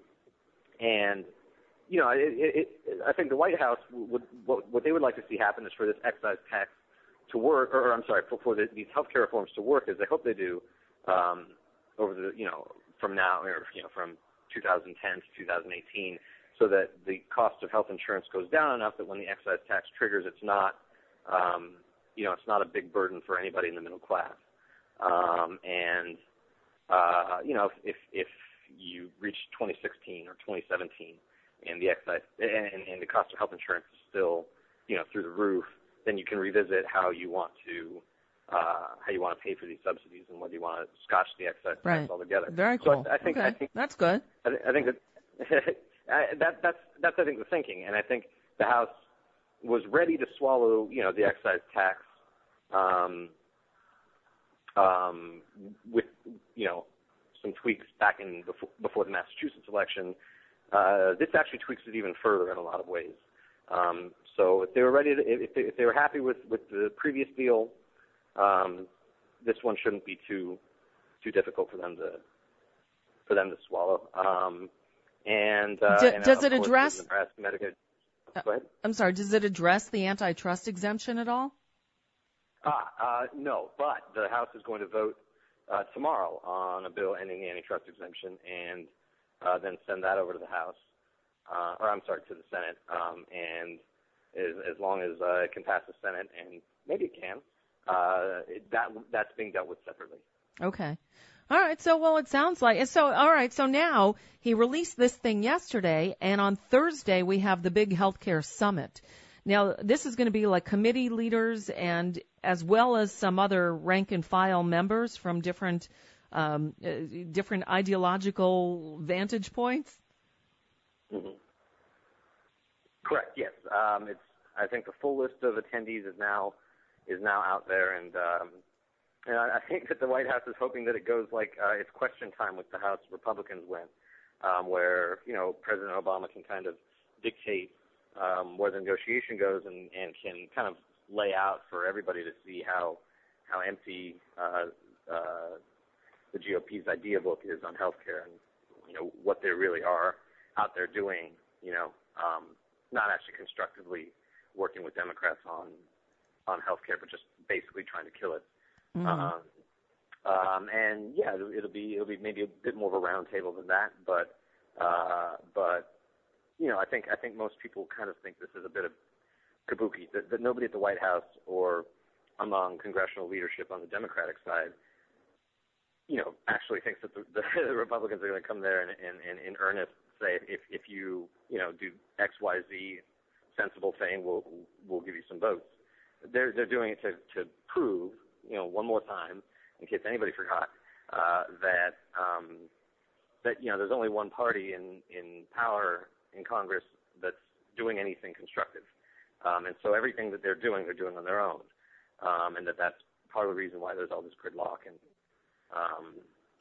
and you know, it, it, it, I think the White House would what, what they would like to see happen is for this excise tax to work, or, or I'm sorry, for, for the, these healthcare reforms to work, as they hope they do um, over the, you know, from now, or you know, from two thousand ten to two thousand eighteen, so that the cost of health insurance goes down enough that when the excise tax triggers, it's not, um, you know, it's not a big burden for anybody in the middle class. Um, and uh, you know, if if you reach twenty sixteen or twenty seventeen, and the excise and, and the cost of health insurance is still, you know, through the roof, then you can revisit how you want to uh, how you want to pay for these subsidies and whether you want to scotch the excise tax right. altogether. Very cool. So I, I think okay. I think that's good. I, I think that, I, that that's that's I think the thinking, and I think the House was ready to swallow, you know, the excise tax um, um, with, you know, some tweaks back in before, before the Massachusetts election. Uh, this actually tweaks it even further in a lot of ways. Um, so if they were ready to, if they, if they were happy with, with the previous deal, um, this one shouldn't be too too difficult for them to for them to swallow. Um, and, uh, Do, and does uh, it of course, address? the Nebraska Medicaid. Go ahead. I'm sorry. Does it address the antitrust exemption at all? Ah, uh, no, but the House is going to vote uh, tomorrow on a bill ending the antitrust exemption, and uh, then send that over to the House, uh, or I'm sorry, to the Senate. Um, and as, as long as uh, it can pass the Senate, and maybe it can, uh, it, that that's being dealt with separately. Okay. All right. So, well, it sounds like so. All right. So now he released this thing yesterday, and on Thursday we have the big healthcare summit. Now, this is going to be like committee leaders and as well as some other rank and file members from different um, uh, different ideological vantage points. Mm-hmm. Correct. Yes. Um, it's. I think the full list of attendees is now is now out there, and um, and I think that the White House is hoping that it goes like uh, it's question time with the House Republicans went, um, where you know President Obama can kind of dictate um, where the negotiation goes, and, and can kind of lay out for everybody to see how how empty uh, uh, the G O P's idea book is on healthcare, and you know what they really are out there doing. You know, um, not actually constructively working with Democrats on on healthcare, but just basically trying to kill it. Mm-hmm. Um, um, and yeah, it'll, it'll be it'll be maybe a bit more of a round table than that, but uh, but you know, I think I think most people kind of think this is a bit of kabuki, that, that nobody at the White House or among congressional leadership on the Democratic side, you know, actually thinks that the, the, the Republicans are going to come there and, and, and in earnest say, if if you you know do X, Y, Z sensible thing, we'll we'll give you some votes. They're they're doing it to to prove, you know, one more time, in case anybody forgot, uh, that um, that you know there's only one party in in power in Congress that's doing anything constructive, um, and so everything that they're doing, they're doing on their own, um, and that that's part of the reason why there's all this gridlock, and um,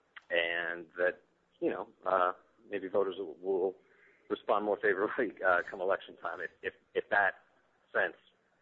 and that you know uh, maybe voters will, will respond more favorably uh, come election time if if, if that sense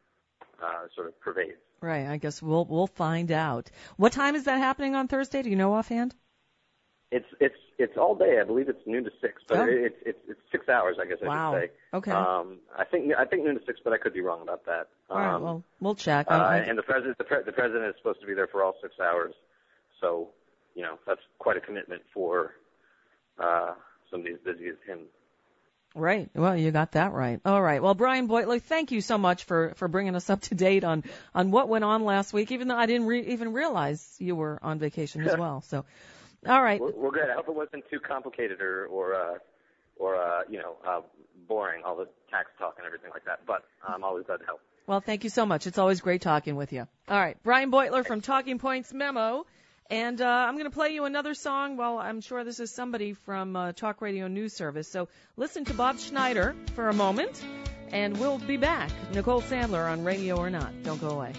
uh, sort of pervades. Right. I guess we'll we'll find out. What time is that happening on Thursday? Do you know offhand? It's it's it's all day. I believe it's noon to six, but oh. it's it's it's six hours. I guess I wow. should say. Okay. Um, I think I think noon to six, but I could be wrong about that. All right. Um, Well, we'll check. Uh, I, I, and the president the, pre- the president is supposed to be there for all six hours, so you know that's quite a commitment for uh, somebody as busy as him. Right. Well, you got that right. All right. Well, Brian Beutler, thank you so much for, for bringing us up to date on, on what went on last week, even though I didn't re- even realize you were on vacation as well. So, all right. We're, we're good. I hope it wasn't too complicated or, or, uh, or uh, you know, uh, boring, all the tax talk and everything like that. But I'm always glad to help. Well, thank you so much. It's always great talking with you. All right. Brian Beutler from Talking Points Memo. And uh, I'm going to play you another song. Well, I'm sure this is somebody from uh, Talk Radio News Service. So listen to Bob Schneider for a moment, and we'll be back. Nicole Sandler on Radio or Not. Don't go away.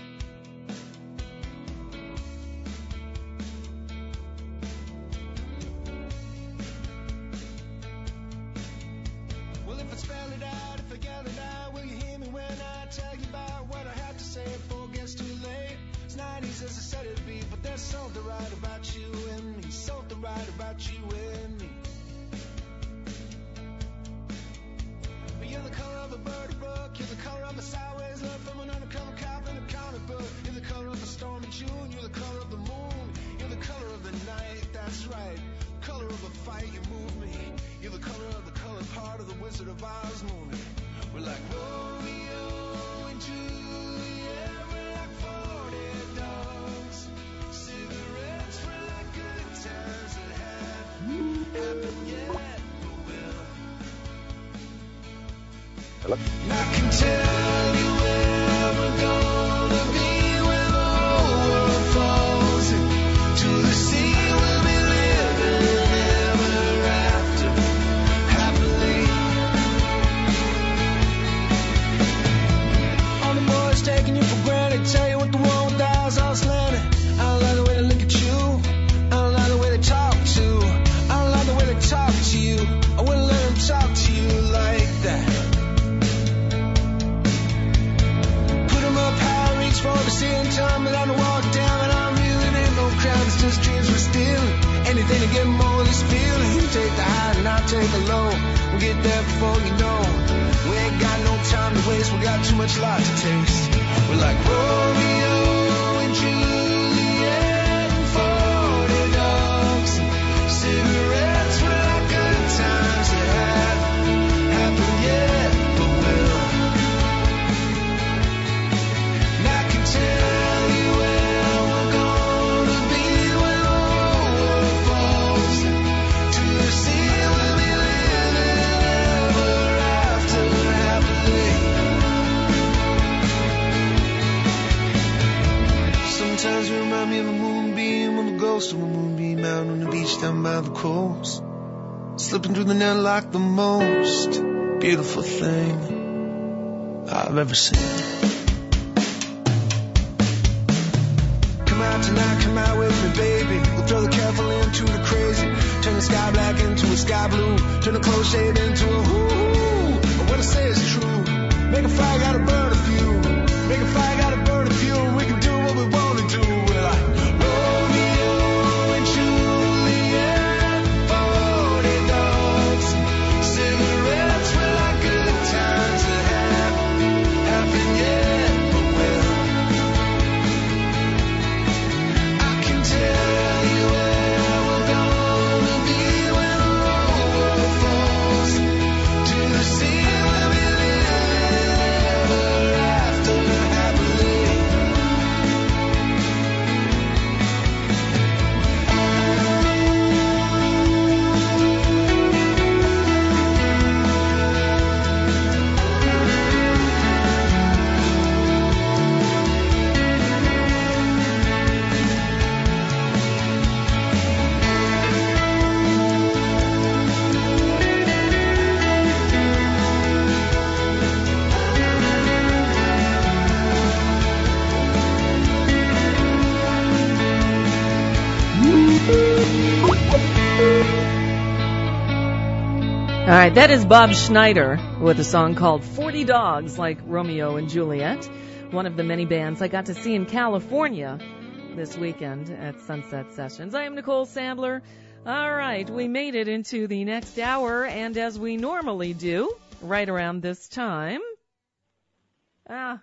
Well, if I spell it out, if I get it out, will you hear me when I tell you about what I have to say before it gets too late? It's not easy as I said it'd be, but there's something right about you and me, something right about you and me. You're the color of a birdie book, you're the color of a sideways look from an undercover cop in a comic book. You're the color of a stormy June, you're the color of the moon, you're the color of the night, that's right. Color of a fight, you move me. You're the color of the colored part of the Wizard of Oz movie. We're like Romeo and Juliet, we're like forty dogs. Cigarettes for like good times that haven't happened yet, but will. Hello? And I can tell you where we're gonna be when the whole world falls into the sea. We'll be living ever after happily. car, take a loan. We'll get there before you know. We ain't got no time to waste, we got too much life to taste. We're like Romeo and Juliet and forty dogs and cigarettes. We're like good times that haven't happened yet, but will. And I can tell you where we're gonna be when the world falls to the sea. We'll be living ever after happily. Sometimes you remind me of a moonbeam, of a ghost of a moonbeam out on the beach down by the coast, slipping through the net like the most beautiful thing I've ever seen. Come out tonight, come out with me, baby. We'll throw the careful into the crazy, turn the sky black into a sky blue, turn the close shade into a hoo-hoo. What I say is true. Make a fire, gotta burn a few. Make a fire, gotta burn a few. We can do what we wanna do. We're like Romeo and Juliet, forty dogs, cigarettes. We're like good times that haven't happened yet, but will. I can tell you where we're gonna be when the whole world falls to the sea. We'll be living ever after happily. All right, that is Bob Schneider with a song called forty dogs, like Romeo and Juliet, one of the many bands I got to see in California this weekend at Sunset Sessions. I am Nicole Sandler. All right, we made it into the next hour, and as we normally do, right around this time, ah,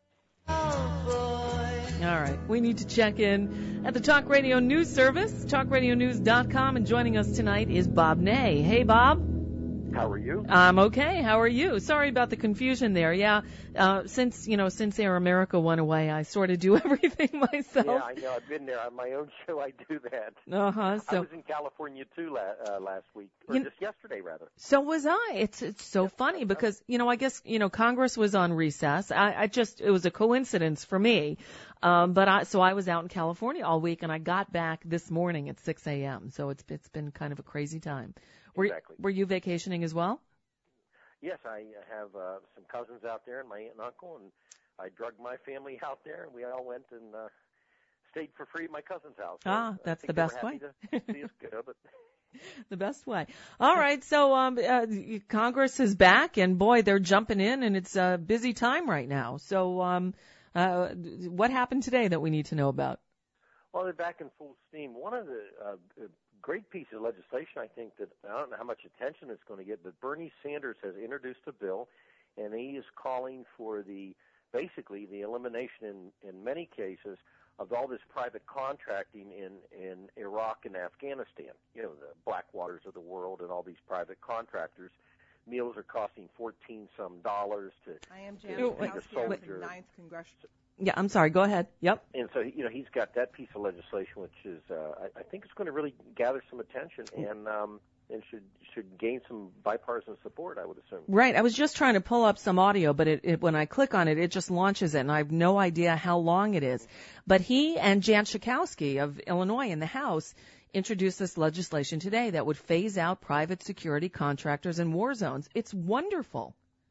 all right, we need to check in at the Talk Radio News Service, talk radio news dot com, and joining us tonight is Bob Ney. Hey, Bob. How are you? I'm okay. How are you? Sorry about the confusion there. Yeah, uh, since, you know, since Air America went away, I sort of do everything myself. Yeah, I know. I've been there. On my own show, I do that. Uh-huh. So, I was in California, too, la- uh, last week, or You- just yesterday, rather. so was I. It's it's so funny because, you know, I guess, you know, Congress was on recess. I, I just, it was a coincidence for me. Um, but I, so I was out in California all week, and I got back this morning at six a.m. So it's it's been kind of a crazy time. Were, Exactly. were you vacationing as well? Yes, I have uh, some cousins out there and my aunt and uncle, and I drugged my family out there, and we all went and uh, stayed for free at my cousin's house. So Ah, I that's think the they were best way. happy to see us go, but The best way. All right, so um, uh, Congress is back, and boy, they're jumping in, and it's a busy time right now. So um, uh, what happened today that we need to know about? well, they're back in full steam. One of the uh, great pieces of legislation, I think, that I don't know how much attention it's going to get, but Bernie Sanders has introduced a bill, and he is calling for the basically the elimination in, in many cases of all this private contracting in, in Iraq and Afghanistan. You know, the Blackwaters of the world and all these private contractors. Meals are costing fourteen some dollars to I am to Jan Oh, feed wait, a Kowski. I'm soldier. from ninth Congressional. Yeah, I'm sorry. Go ahead. Yep. And so, you know, he's got that piece of legislation, which is, uh, I, I think it's going to really gather some attention and um, and should should gain some bipartisan support, I would assume. Right. I was just trying to pull up some audio, but it, it, when I click on it, it just launches it, and I have no idea how long it is. But he and Jan Schakowsky of Illinois in the House introduced this legislation today that would phase out private security contractors in war zones. It's wonderful.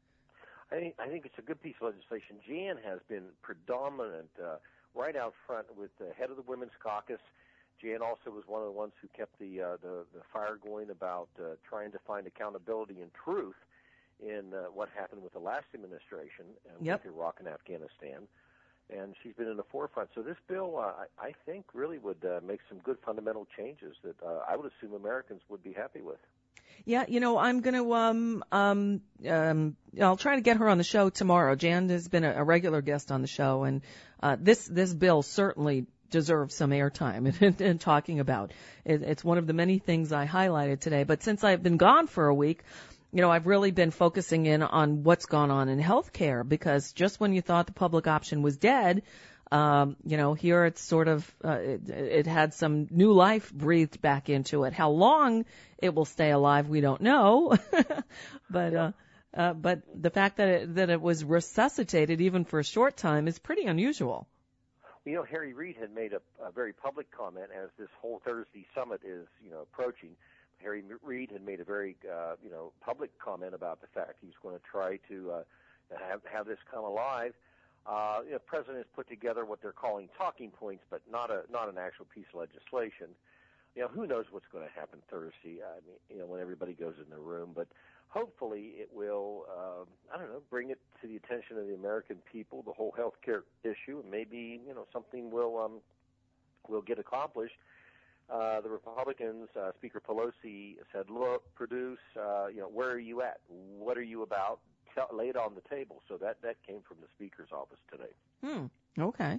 I think, I think it's a good piece of legislation. Jan has been predominant uh, right out front with the head of the Women's Caucus. Jan also was one of the ones who kept the uh, the, the fire going about uh, trying to find accountability and truth in uh, what happened with the last administration and Yep. with Iraq and Afghanistan. And she's been in the forefront. So this bill, uh, I, I think, really would uh, make some good fundamental changes that uh, I would assume Americans would be happy with. Yeah, you know, I'm going to, um, um, um, I'll try to get her on the show tomorrow. Jan has been a, a regular guest on the show, and uh, this this bill certainly deserves some airtime in, in talking about. It, it's one of the many things I highlighted today. But since I've been gone for a week, you know, I've really been focusing in on what's gone on in healthcare, because just when you thought the public option was dead, um, you know, here it's sort of, uh, it, it had some new life breathed back into it. How long it will stay alive, we don't know. but, uh, uh, but the fact that it, that it was resuscitated even for a short time is pretty unusual. You know, Harry Reid had made a, a very public comment as this whole Thursday summit is, you know, approaching. Harry Reid had made a very, uh, you know, public comment about the fact he was going to try to uh, have, have this come alive. Uh, you know, the president has put together what they're calling talking points, but not a not an actual piece of legislation. You know, who knows what's going to happen Thursday? I mean, you know, when everybody goes in the room, but hopefully it will, uh, I don't know, bring it to the attention of the American people, the whole health care issue, and maybe, you know, something will um, will get accomplished. Uh, the Republicans, uh, Speaker Pelosi said, look, produce, uh, you know, where are you at? What are you about? Tell, lay it on the table. So that, that came from the Speaker's office today. Hmm. Okay.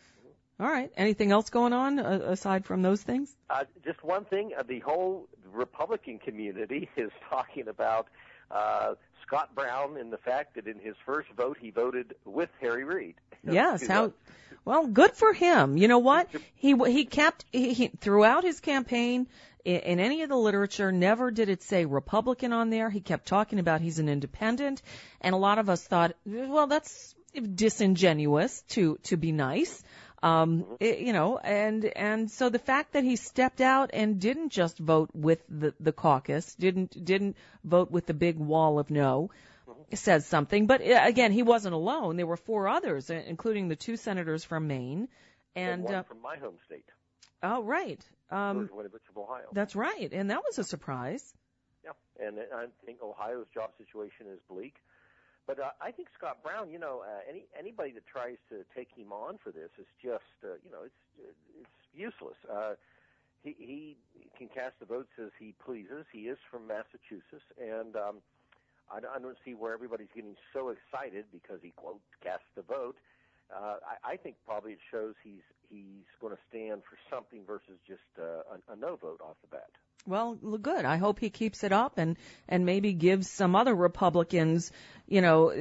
All right. Anything else going on uh, aside from those things? Uh, just one thing. Uh, the whole Republican community is talking about uh, Scott Brown and the fact that in his first vote he voted with Harry Reid. Yes. How? Well, good for him. You know what? He he kept he, he throughout his campaign. In, in any of the literature, never did it say Republican on there. He kept talking about he's an independent, and a lot of us thought, well, that's disingenuous to to be nice. Um, it, you know, and, and so the fact that he stepped out and didn't just vote with the, the caucus, didn't, didn't vote with the big wall of no, says something. But again, he wasn't alone. There were four others, including the two senators from Maine. And, and one uh, from my home state. Oh, right. Um, George Winovich of Ohio. That's right. And that was a surprise. Yeah. And I think Ohio's job situation is bleak. But uh, I think Scott Brown, you know, uh, any anybody that tries to take him on for this is just, uh, you know, it's it's useless. Uh, he he can cast the votes as he pleases. He is from Massachusetts, and um, I, I don't see where everybody's getting so excited because he quote cast the vote. Uh, I, I think probably it shows he's he's going to stand for something versus just uh, a, a no vote off the bat. Well, good. I hope he keeps it up and, and maybe gives some other Republicans, you know,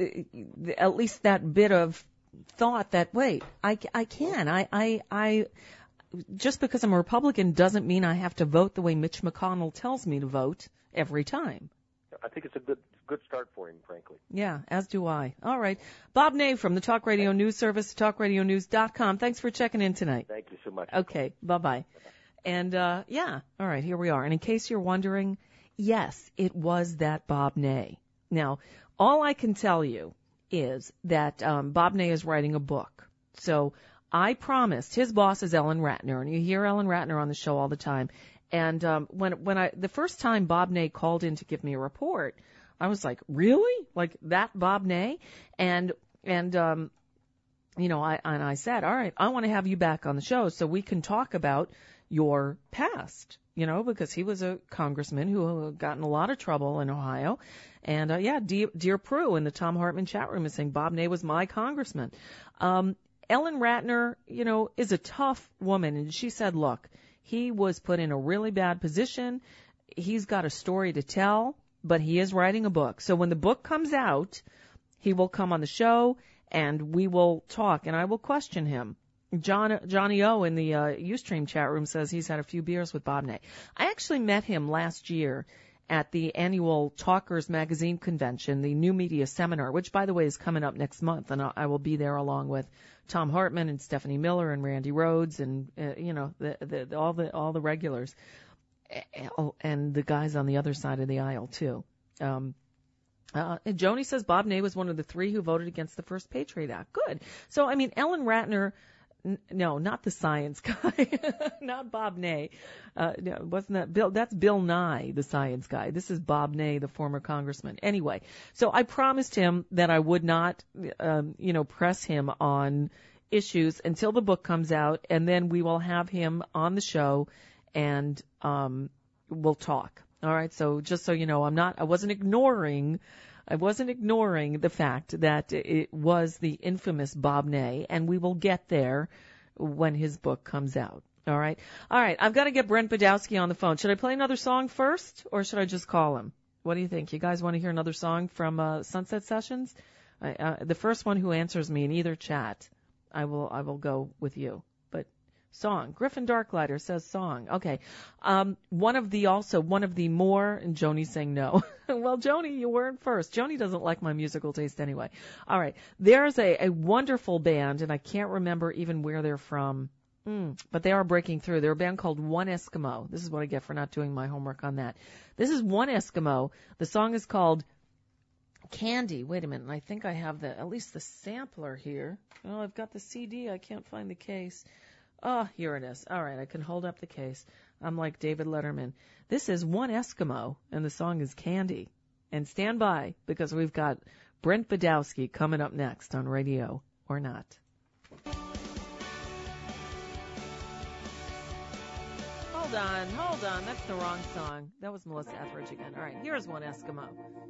at least that bit of thought that, wait, I, I can. I, I, I, just because I'm a Republican doesn't mean I have to vote the way Mitch McConnell tells me to vote every time. I think it's a good good start for him, frankly. Yeah, as do I. All right. Bob Ney from the Talk Radio News Service, talk radio news dot com. Thanks for checking in tonight. Thank you so much. Okay, bye-bye. And, uh, yeah, all right, here we are. And in case you're wondering, yes, it was that Bob Ney. Now, all I can tell you is that um, Bob Ney is writing a book. So I promised, his boss is Ellen Ratner, and you hear Ellen Ratner on the show all the time. And um, when when I the first time Bob Ney called in to give me a report, I was like, really? Like that Bob Ney? And, and um, you know, I and I said, all right, I want to have you back on the show so we can talk about your past, you know, because he was a congressman who got in a lot of trouble in Ohio. And, uh, yeah, Dear, Dear Prue in the Tom Hartman chat room is saying Bob Ney was my congressman. Um, Ellen Ratner, you know, is a tough woman. And she said, look, he was put in a really bad position. He's got a story to tell, but he is writing a book. So when the book comes out, he will come on the show and we will talk and I will question him. John, Johnny O in the uh, Ustream chat room says he's had a few beers with Bob Ney. I actually met him last year at the annual Talkers Magazine convention, the New Media Seminar, which, by the way, is coming up next month, and I will be there along with Tom Hartman and Stephanie Miller and Randy Rhodes and uh, you know the, the, the, all the all the regulars, and the guys on the other side of the aisle too. Um, Uh, and Joni says Bob Ney was one of the three who voted against the first Patriot Act. Good. So, I mean, Ellen Ratner. N- no, not the science guy, not Bob Ney. Uh, no, wasn't that Bill? That's Bill Nye, the science guy. This is Bob Ney, the former congressman. Anyway, so I promised him that I would not, um, you know, press him on issues until the book comes out, and then we will have him on the show, and um, we'll talk. All right, so just so you know, I'm not, I wasn't ignoring, I wasn't ignoring the fact that it was the infamous Bob Ney, and we will get there when his book comes out. All right, all right, I've got to get Brent Badowski on the phone. Should I play another song first, or should I just call him? What do you think? You guys want to hear another song from uh, Sunset Sessions? I, uh, the first one who answers me in either chat, I will, I will go with you. Song. Griffin Darklighter says song. Okay. Um, one of the also, one of the more, and Joni's saying no. Well, Joni, you weren't first. Joni doesn't like my musical taste anyway. All right. There's a, a wonderful band, and I can't remember even where they're from, mm, but they are breaking through. They're a band called One Eskimo. This is what I get for not doing my homework on that. This is One Eskimo. The song is called Candy. Wait a minute. I think I have the, at least the sampler here. Oh, I've got the C D. I can't find the case. Oh, here it is. All right, I can hold up the case. I'm like David Letterman. This is One Eskimo, and the song is Candy. And stand by, because we've got Brent Badowski coming up next on Radio or Not. Hold on, hold on. That's the wrong song. That was Melissa Etheridge again. All right, here's One Eskimo.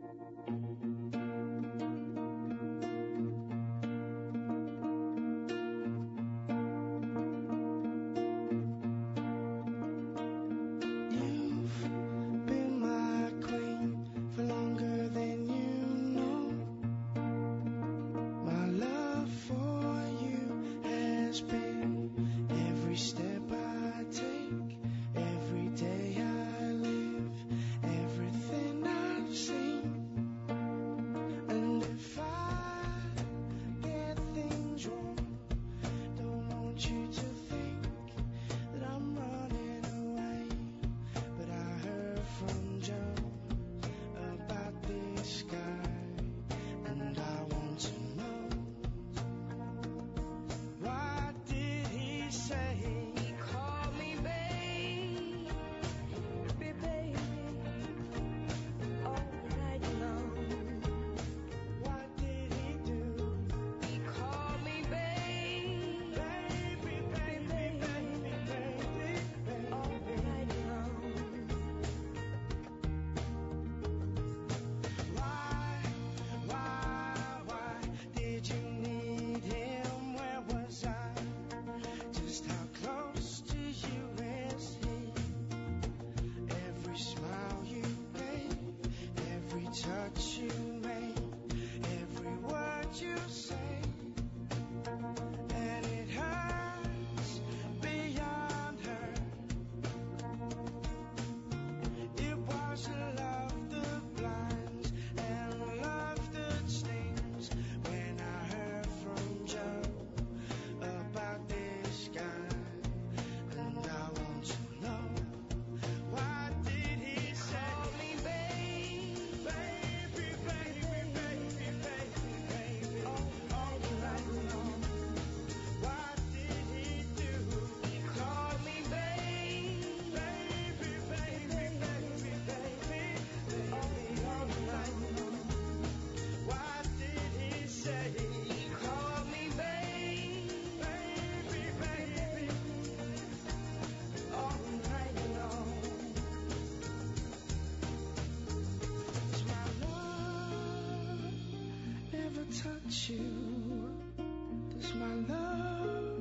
touch you. Does my love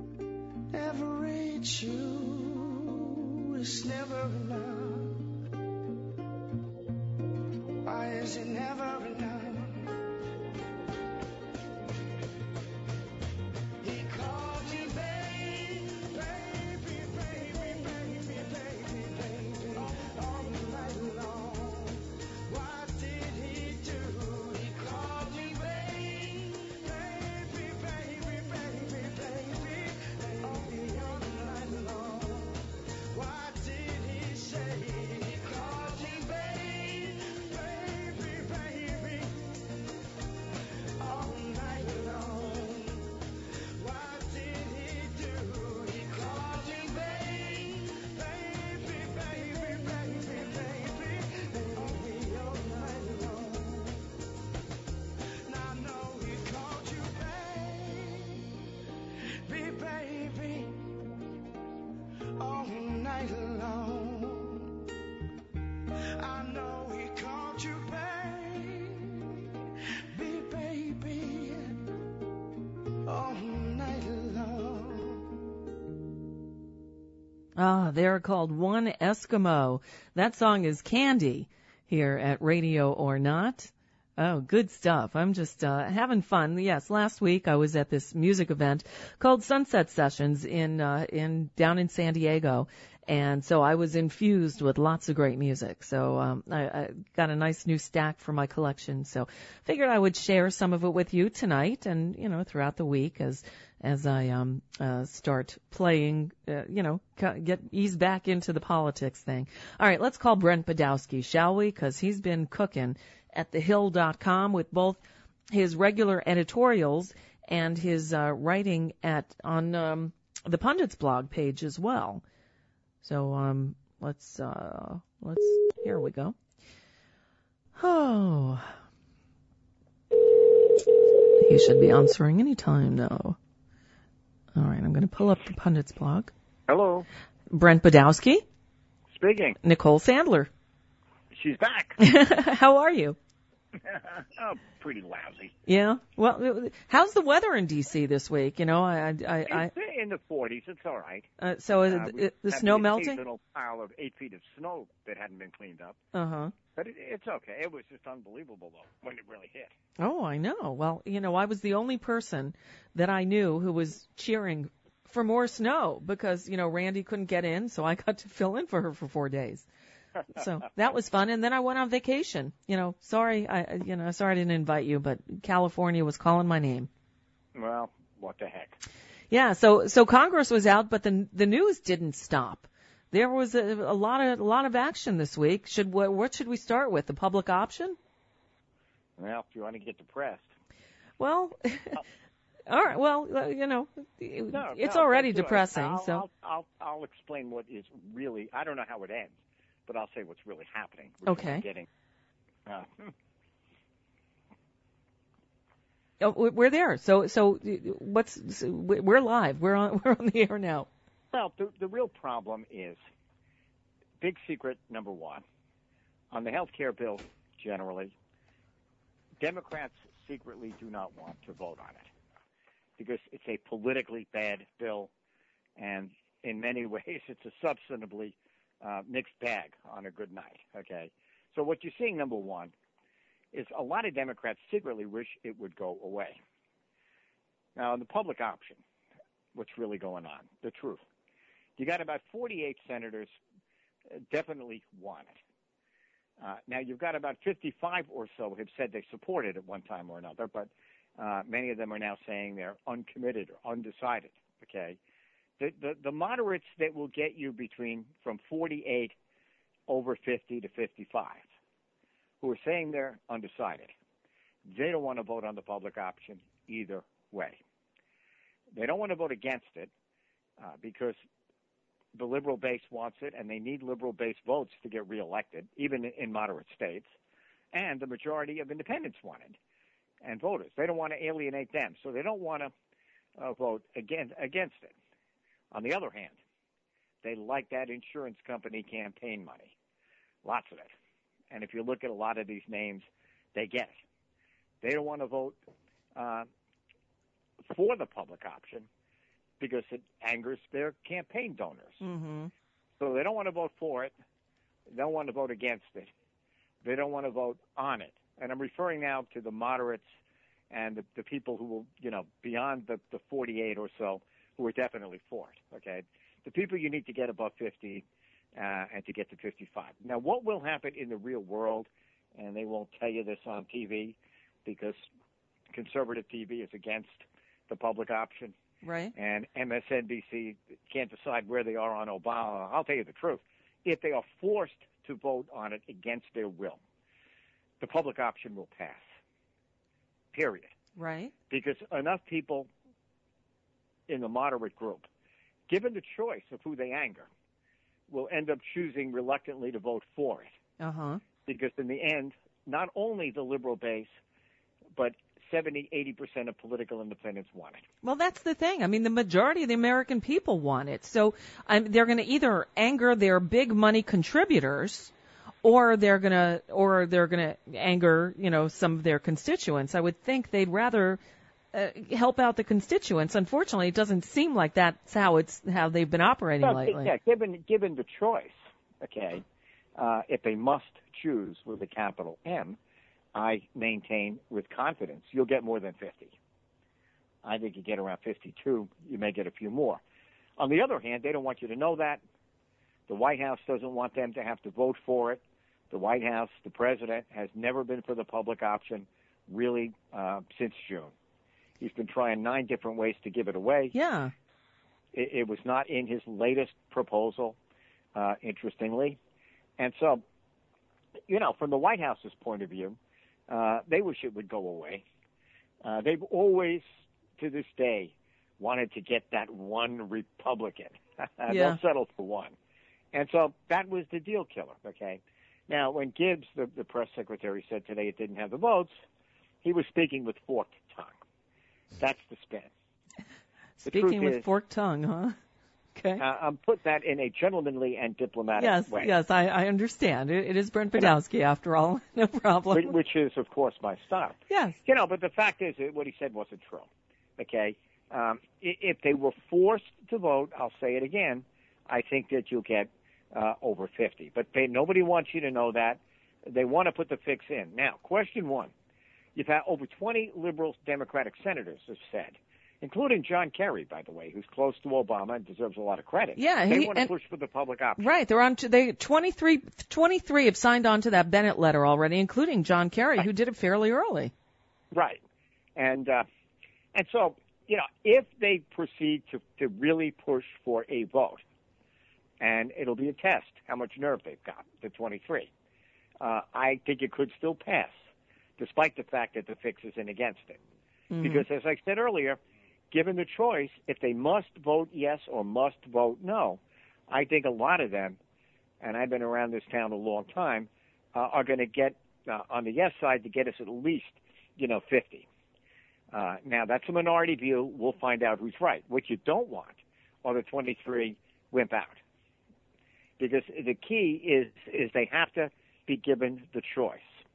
never reach you? It's never enough. Why is it never enough? He called me baby, baby, baby, baby, baby, baby, all night long. What did he do? He called me baby, baby, baby, baby, baby, all night long. What did he say? He called me baby, baby, baby, Ah, they're called One Eskimo. That song is Candy here at Radio or Not. Oh, good stuff. I'm just uh, having fun. Yes, last week I was at this music event called Sunset Sessions in uh, in down in San Diego, and so I was infused with lots of great music. So um, I, I got a nice new stack for my collection. So figured I would share some of it with you tonight, and you know throughout the week as as I um uh, start playing, uh, you know, get ease back into the politics thing. All right, let's call Brent Badowski, shall we? Because he's been cooking at the hill dot com with both his regular editorials and his uh, writing at on um, the Pundits blog page as well. So um, let's uh, let's here we go. Oh, he should be answering any time now. All right, I'm going to pull up the Pundits blog. Hello. Brent Badowski. Speaking. Nicole Sandler. She's back. How are you? Oh, pretty lousy. Yeah. Well, how's the weather in D C this week? You know, I, I, I. It's in the forties. It's all right. Uh, so is uh, it, it, the have snow the melting? Occasional pile of eight feet of snow that hadn't been cleaned up. Uh huh. But it, it's okay. It was just unbelievable though when it really hit. Oh, I know. Well, you know, I was the only person that I knew who was cheering for more snow because you know Randy couldn't get in, so I got to fill in for her for four days. So that was fun, and then I went on vacation. You know, sorry, I you know, sorry I didn't invite you, but California was calling my name. Well, what the heck? Yeah, so so Congress was out, but the the news didn't stop. There was a, a lot of a lot of action this week. Should what, what should we start with? The public option? Well, if you want to get depressed. Well, all right. Well, uh, you know, No, it's no, already don't do it. depressing. I'll, so I'll, I'll I'll explain what is really. I don't know how it ends, but I'll say what's really happening. Which Okay. I'm getting. Uh, oh, we're there. So so what's so we're live. We're on we're on the air now. Well, the, the real problem is big secret number one. On the health care bill, generally, Democrats secretly do not want to vote on it because it's a politically bad bill, and in many ways it's a substantively uh, mixed bag on a good night, okay? So what you're seeing, number one, is a lot of Democrats secretly wish it would go away. Now, in the public option, what's really going on, the truth. You got about forty-eight senators uh, definitely want it. Uh, now, you've got about fifty-five or so have said they support it at one time or another, but uh, many of them are now saying they're uncommitted or undecided, okay? The, the, the moderates that will get you between from forty-eight over fifty to fifty-five, who are saying they're undecided, they don't want to vote on the public option either way. They don't want to vote against it uh, because the liberal base wants it, and they need liberal base votes to get reelected, even in moderate states. And the majority of independents want it, and voters. They don't want to alienate them, so they don't want to uh, vote against, against it. On the other hand, they like that insurance company campaign money, lots of it. And if you look at a lot of these names, they get it. They don't want to vote uh, for the public option because it angers their campaign donors. Mm-hmm. So they don't want to vote for it. They don't want to vote against it. They don't want to vote on it. And I'm referring now to the moderates and the, the people who will, you know, beyond the, the forty-eight or so who are definitely for it, okay? The people you need to get above fifty uh, and to get to fifty-five. Now, what will happen in the real world, and they won't tell you this on T V because conservative T V is against the public option, Right. and M S N B C can't decide where they are on Obama. I'll tell you the truth. If they are forced to vote on it against their will, the public option will pass, period. Right. Because enough people in the moderate group, given the choice of who they anger, will end up choosing reluctantly to vote for it. Uh-huh. Because in the end, not only the liberal base, but seventy, eighty percent of political independents want it. Well, that's the thing. I mean, the majority of the American people want it. So um, they're going to either anger their big money contributors or they're going to or they're going to anger, you know, some of their constituents. I would think they'd rather uh, help out the constituents. Unfortunately, it doesn't seem like that's how it's how they've been operating Well, lately. Yeah, given given the choice, okay, uh, if they must choose with a capital M, I maintain with confidence you'll get more than fifty. I think you get around fifty-two. You may get a few more. On the other hand, they don't want you to know that. The White House doesn't want them to have to vote for it. The White House, the president, has never been for the public option really uh, since June. He's been trying nine different ways to give it away. Yeah. It, it was not in his latest proposal, uh, interestingly. And so, you know, from the White House's point of view, uh, they wish it would go away. Uh, they've always, to this day, wanted to get that one Republican. Yeah. They'll settle for one. And so that was the deal killer, okay? Now, when Gibbs, the, the press secretary, said today it didn't have the votes, he was speaking with forked tongue. That's the spin. The Speaking with is, forked tongue, huh? Okay. Uh, I'm put that in a gentlemanly and diplomatic yes, way. Yes, I, I understand. It, it is Brent Podolsky, after all. No problem. Which, which is, of course, my style. Yes. You know, but the fact is that what he said wasn't true, okay? Um, if they were forced to vote, I'll say it again, I think that you'll get uh, over fifty. But they, nobody wants you to know that. They want to put the fix in. Now, question one. You've had over twenty liberal Democratic senators have said, including John Kerry, by the way, who's close to Obama and deserves a lot of credit. Yeah, they he, want to and, push for the public option. Right, they're on. To, they twenty-three, twenty-three have signed on to that Bennett letter already, including John Kerry, Right. who did it fairly early. Right, and uh, and so you know, if they proceed to to really push for a vote, and it'll be a test how much nerve they've got. The twenty-three, uh, I think it could still pass, despite the fact that the fix is in against it. Mm-hmm. Because as I said earlier, given the choice, if they must vote yes or must vote no, I think a lot of them, and I've been around this town a long time, uh, are going to get uh, on the yes side to get us at least, you know, fifty. Uh, now, that's a minority view. We'll find out who's right. What you don't want are the twenty-three wimp out. Because the key is is they have to be given the choice.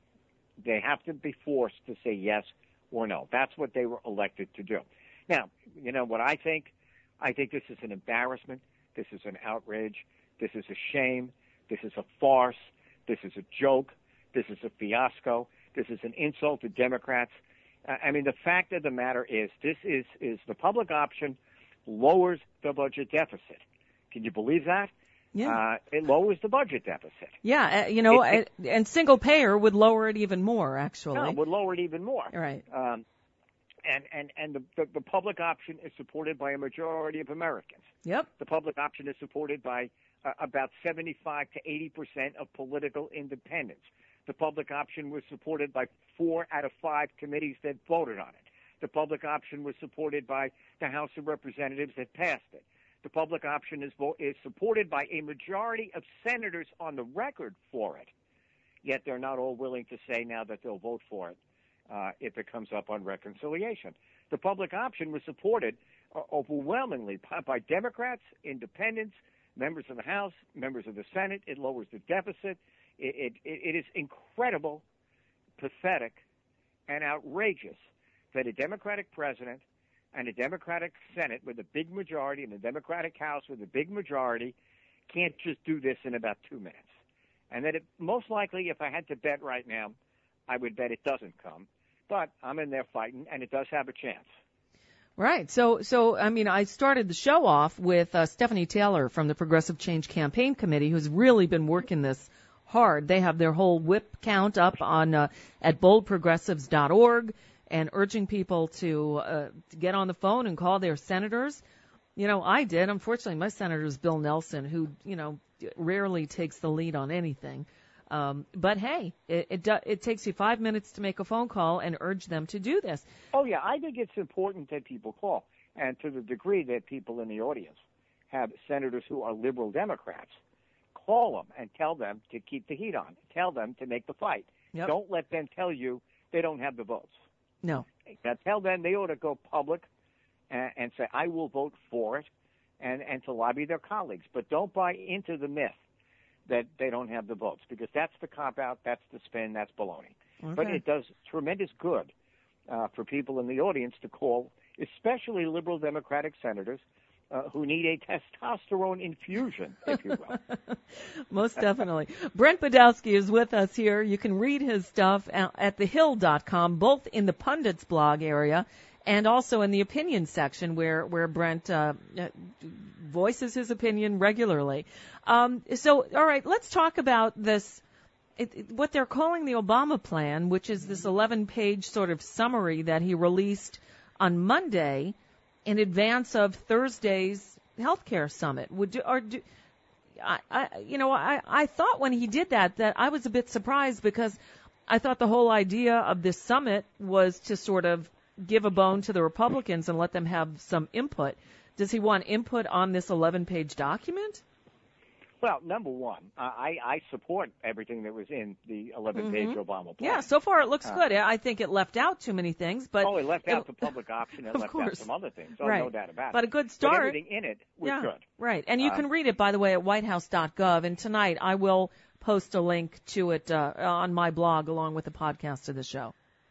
They have to be forced to say yes or no. That's what they were elected to do. Now, you know what I think? I think this is an embarrassment. This is an outrage. This is a shame. This is a farce. This is a joke. This is a fiasco. This is an insult to Democrats. I mean, the fact of the matter is this is, is the public option lowers the budget deficit. Can you believe that? Yeah. Uh, it lowers the budget deficit. Yeah, uh, you know, It- uh, and single payer would lower it even more, actually. No, it would lower it even more. Right. Um, and and, and the, the, the public option is supported by a majority of Americans. Yep. The public option is supported by uh, about seventy-five to eighty percent of political independents. The public option was supported by four out of five committees that voted on it. The public option was supported by the House of Representatives that passed it. The public option is, vo- is supported by a majority of senators on the record for it, yet they're not all willing to say now that they'll vote for it uh, if it comes up on reconciliation. The public option was supported uh, overwhelmingly by, by Democrats, independents, members of the House, members of the Senate. It lowers the deficit. It, it, it is incredible, pathetic, and outrageous that a Democratic president and a Democratic Senate with a big majority and a Democratic House with a big majority can't just do this in about two minutes. And that it, most likely, if I had to bet right now, I would bet it doesn't come. But I'm in there fighting, and it does have a chance. Right. So, so I mean, I started the show off with uh, Stephanie Taylor from the Progressive Change Campaign Committee, who's really been working this hard. They have their whole whip count up on uh, at bold progressives dot org and urging people to, uh, to get on the phone and call their senators. You know, I did. Unfortunately, my senator is Bill Nelson, who, you know, rarely takes the lead on anything. Um, but hey, it, it, do, it takes you five minutes to make a phone call and urge them to do this. Oh, yeah, I think it's important that people call. And to the degree that people in the audience have senators who are liberal Democrats, call them and tell them to keep the heat on. Tell them to make the fight. Yep. Don't let them tell you they don't have the votes. No. Now, tell them they ought to go public and, and say, I will vote for it, and, and to lobby their colleagues. But don't buy into the myth that they don't have the votes, because that's the cop-out, that's the spin, that's baloney. Okay. But it does tremendous good uh, for people in the audience to call, especially liberal Democratic senators uh, who need a testosterone infusion, if you will. Most definitely. Brent Budowski is with us here. You can read his stuff at the hill dot com, both in the Pundits blog area and also in the opinion section where, where Brent uh, voices his opinion regularly. Um, so, all right, let's talk about this, it, it, what they're calling the Obama plan, which is this eleven-page sort of summary that he released on Monday in advance of Thursday's healthcare summit. Would you, or do, I, I, you know, I, I thought when he did that that I was a bit surprised because I thought the whole idea of this summit was to sort of give a bone to the Republicans and let them have some input. Does he want input on this eleven-page document? Well, number one, uh, I, I support everything that was in the eleven-page Mm-hmm. Obama plan. Yeah, so far it looks Uh, good. I think it left out too many things, but oh, it left out it, the public option and of left course. out some other things. Oh, right. no doubt about but it. a good But start. everything in it was yeah, good. Right, and you Um, can read it, by the way, at white house dot gov, and tonight I will post a link to it uh, on my blog along with the podcast of the show.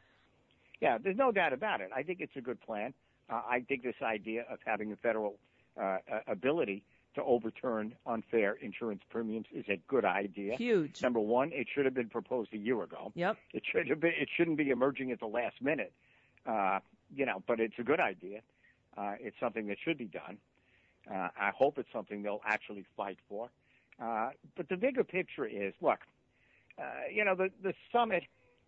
Yeah, there's no doubt about it. I think it's a good plan. Uh, I think this idea of having the federal uh, ability to overturn unfair insurance premiums is a good idea. Huge. Number one, it should have been proposed a year ago. Yep. It should have been. It shouldn't be emerging at the last minute. Uh, you know, but it's a good idea. Uh, it's something that should be done. Uh, I hope it's something they'll actually fight for. Uh, but the bigger picture is, look, uh, you know, the the summit.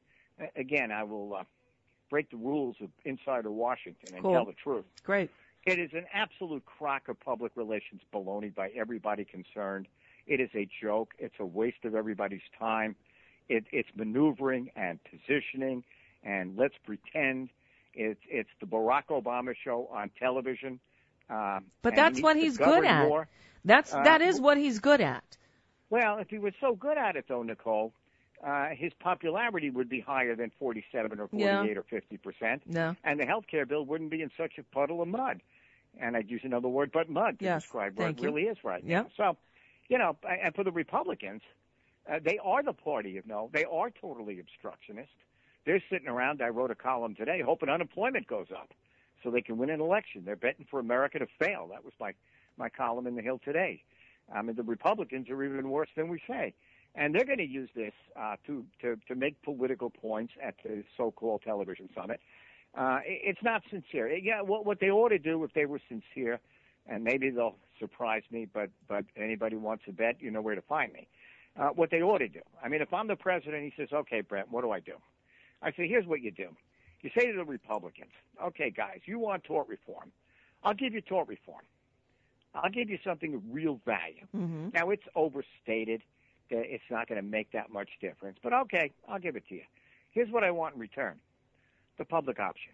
Again, I will uh, break the rules of Insider Washington and Cool. tell the truth. Great. It is an absolute crock of public relations baloney by everybody concerned. It is a joke. It's a waste of everybody's time. It, it's maneuvering and positioning, and let's pretend it's it's the Barack Obama show on television. Um, But and that's he what needs he's to good govern at. more. That's Uh, that is what he's good at. Well, if he was so good at it, though, Nicole, uh, his popularity would be higher than forty-seven or forty-eight Yeah. or fifty percent, No. and the health care bill wouldn't be in such a puddle of mud. And I'd use another word but mud to Yes, describe what thank it you. really is right Yep. now. So, you know, and for the Republicans, uh, they are the party of no. They are totally obstructionist. They're sitting around, I wrote a column today, hoping unemployment goes up so they can win an election. They're betting for America to fail. That was my, my column in the Hill today. I mean, the Republicans are even worse than we say. And they're going to use this uh, to, to, to make political points at the so-called television summit. Uh, it- it's not sincere. Yeah, what, what they ought to do if they were sincere, and maybe they'll surprise me, but, but anybody wants to bet, you know where to find me. Uh, what they ought to do. I mean, if I'm the president, he says, okay, Brent, what do I do? I say, here's what you do. You say to the Republicans, okay, guys, you want tort reform. I'll give you tort reform. I'll give you something of real value. Mm-hmm. Now, it's overstated. Uh, It's not going to make that much difference. But, okay, I'll give it to you. Here's what I want in return. The public option.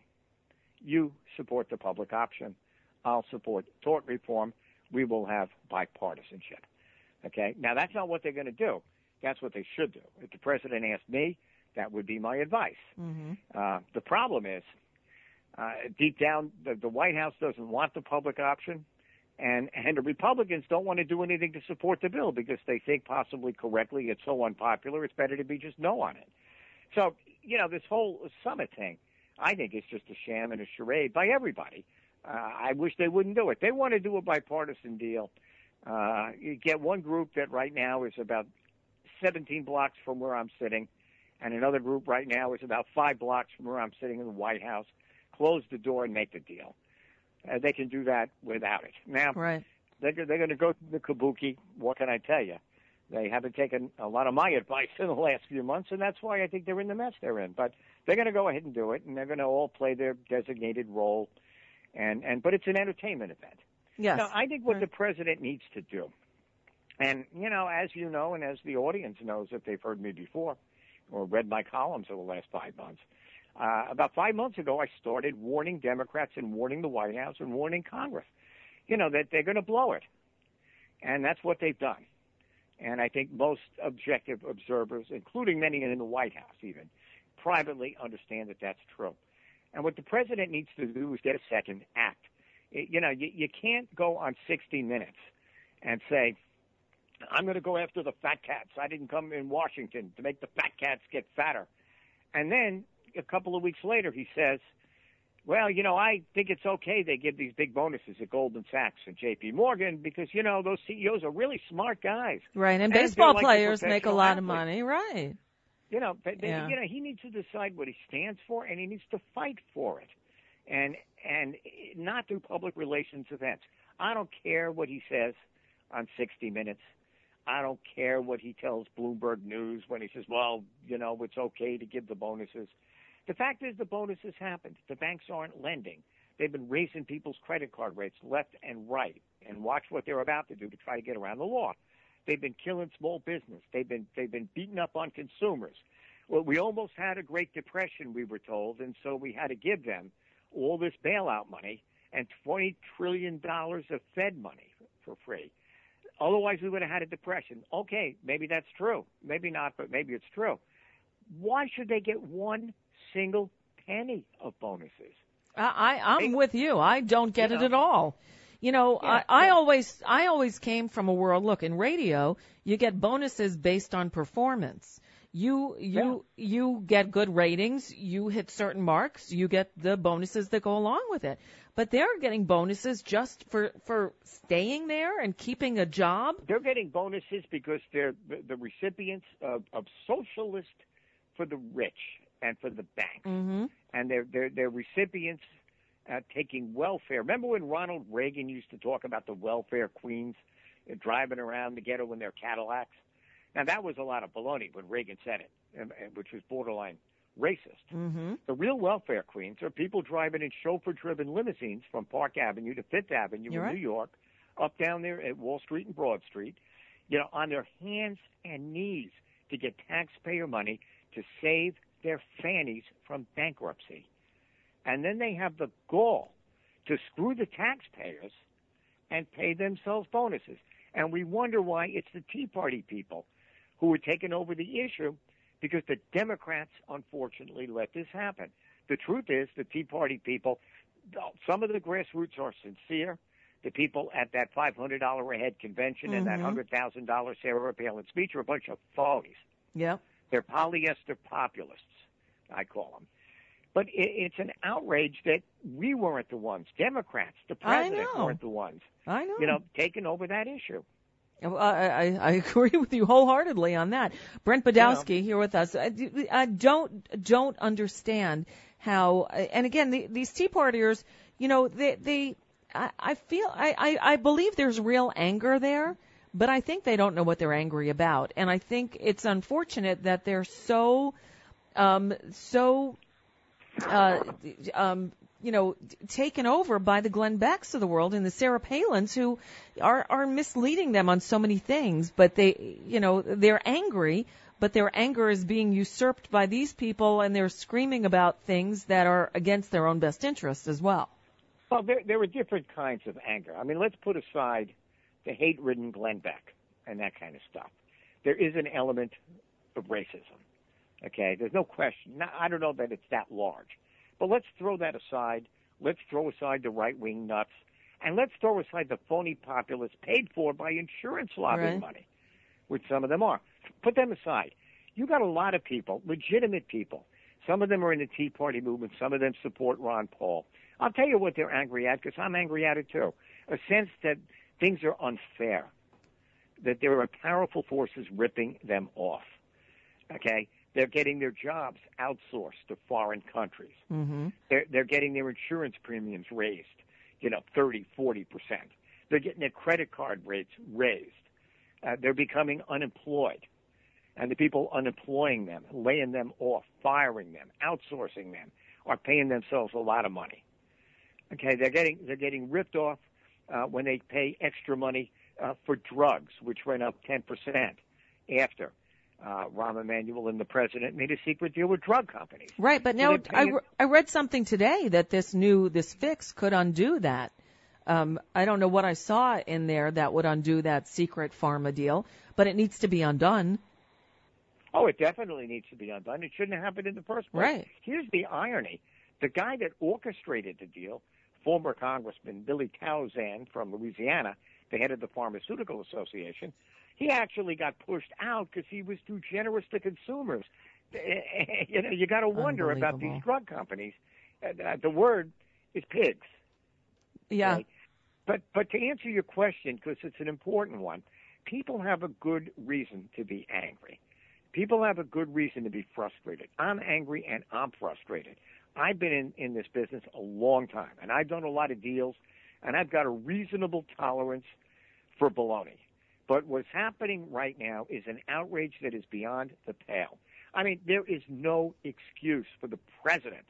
You support the public option. I'll support tort reform. We will have bipartisanship. Okay? Now, that's not what they're going to do. That's what they should do. If the president asked me, that would be my advice. Mm-hmm. Uh, the problem is, uh, deep down, the, the White House doesn't want the public option, and, and the Republicans don't want to do anything to support the bill because they think possibly correctly it's so unpopular, it's better to be just no on it. So, you know, this whole summit thing, I think it's just a sham and a charade by everybody. Uh, I wish they wouldn't do it. They want to do a bipartisan deal. Uh, you get one group that right now is about seventeen blocks from where I'm sitting, and another group right now is about five blocks from where I'm sitting in the White House. Close the door and make the deal. Uh, they can do that without it. Now, Right. they're, they're going to go through the kabuki. What can I tell you? They haven't taken a lot of my advice in the last few months, and that's why I think they're in the mess they're in. But they're going to go ahead and do it, and they're going to all play their designated role. And, and but it's an entertainment event. Yes. Now, I think what Right. the president needs to do, and, you know, as you know and as the audience knows if they've heard me before or read my columns over the last five months, uh, about five months ago I started warning Democrats and warning the White House and warning Congress, you know, that they're going to blow it. And that's what they've done. And I think most objective observers, including many in the White House even, privately understand that that's true. And what the president needs to do is get a second act. It, you know, you, you can't go on sixty minutes and say, I'm going to go after the fat cats. I didn't come in Washington to make the fat cats get fatter. And then a couple of weeks later, he says, well, you know, I think it's okay they give these big bonuses at Goldman Sachs and J P Morgan because, you know, those C E Os are really smart guys. Right, and, and baseball like players make a lot athletes. of money, right. You know, they, they, Yeah. you know, he needs to decide what he stands for, and he needs to fight for it, and and not do public relations events. I don't care what he says on sixty minutes. I don't care what he tells Bloomberg News when he says, well, you know, it's okay to give the bonuses. The fact is the bonuses happened. The banks aren't lending. They've been raising people's credit card rates left and right, and watch what they're about to do to try to get around the law. They've been killing small business. They've been they've been beating up on consumers. Well, we almost had a Great Depression, we were told, and so we had to give them all this bailout money and twenty trillion dollars of Fed money for free. Otherwise, we would have had a depression. Okay, maybe that's true. Maybe not, but maybe it's true. Why should they get one single penny of bonuses? I, I I'm They- with you. I don't get You it know. at all. You know, Yeah, I, I yeah. always I always came from a world. Look, in radio, you get bonuses based on performance. You you you get good ratings. You hit certain marks. You get the bonuses that go along with it. But they're getting bonuses just for for staying there and keeping a job. They're getting bonuses because they're the, the recipients of, of socialist for the rich and for the banks. Mm-hmm. And they're, they're, they're recipients uh, taking welfare. Remember when Ronald Reagan used to talk about the welfare queens uh, driving around the ghetto in their Cadillacs? Now, that was a lot of baloney when Reagan said it, um, uh, which was borderline racist. Mm-hmm. The real welfare queens are people driving in chauffeur-driven limousines from Park Avenue to Fifth Avenue You're in right. New York, up down there at Wall Street and Broad Street, you know, on their hands and knees to get taxpayer money to save their fannies from bankruptcy. And then they have the gall to screw the taxpayers and pay themselves bonuses. And we wonder why it's the Tea Party people who are taking over the issue, because the Democrats, unfortunately, let this happen. The truth is the Tea Party people, some of the grassroots are sincere. The people at that five hundred dollars a head convention and that Mhm. one hundred thousand dollars Sarah Palin speech are a bunch of phonies. Yep. They're polyester populists, I call them. But it, it's an outrage that we weren't the ones. Democrats, the I president, know. weren't the ones, I know. you know, taking over that issue. Well, I, I, I agree with you wholeheartedly on that. Brent Badowski here with us. I, I don't don't understand how. And again, the, these Tea Partiers, you know, they they. I, I feel I, I I believe there's real anger there, but I think they don't know what they're angry about, and I think it's unfortunate that they're so um so uh um. you know, taken over by the Glenn Becks of the world and the Sarah Palins who are, are misleading them on so many things, but they, you know, they're angry, but their anger is being usurped by these people and they're screaming about things that are against their own best interest as well. Well, there, there are different kinds of anger. I mean, let's put aside the hate-ridden Glenn Beck and that kind of stuff. There is an element of racism, okay? There's no question. Now, I don't know that it's that large. But let's throw that aside. Let's throw aside the right-wing nuts. And let's throw aside the phony populists paid for by insurance lobbying Right. money, which some of them are. Put them aside. You got a lot of people, legitimate people. Some of them are in the Tea Party movement. Some of them support Ron Paul. I'll tell you what they're angry at, because I'm angry at it too. A sense that things are unfair, that there are powerful forces ripping them off, okay? They're getting their jobs outsourced to foreign countries. Mm-hmm. They're, they're getting their insurance premiums raised, you know, thirty, forty percent. They're getting their credit card rates raised. Uh, they're becoming unemployed. And the people unemploying them, laying them off, firing them, outsourcing them, are paying themselves a lot of money. Okay, they're getting they're getting ripped off uh, when they pay extra money uh, for drugs, which went up ten percent after Uh, Rahm Emanuel and the president made a secret deal with drug companies. Right, but So now they're I, paying- re- I read something today that this new, this fix could undo that. Um, I don't know what I saw in there that would undo that secret pharma deal, but it needs to be undone. Oh, it definitely needs to be undone. It shouldn't have happened in the first place. Right. Here's the irony. The guy that orchestrated the deal, former Congressman Billy Tauzan from Louisiana, the head of the Pharmaceutical Association, he actually got pushed out because he was too generous to consumers. you know, you got to wonder about these drug companies. Uh, the word is pigs. Yeah. Okay? But but to answer your question, because it's an important one, people have a good reason to be angry. People have a good reason to be frustrated. I'm angry and I'm frustrated. I've been in, in this business a long time, and I've done a lot of deals, and I've got a reasonable tolerance for baloney. But what's happening right now is an outrage that is beyond the pale. I mean, there is no excuse for the president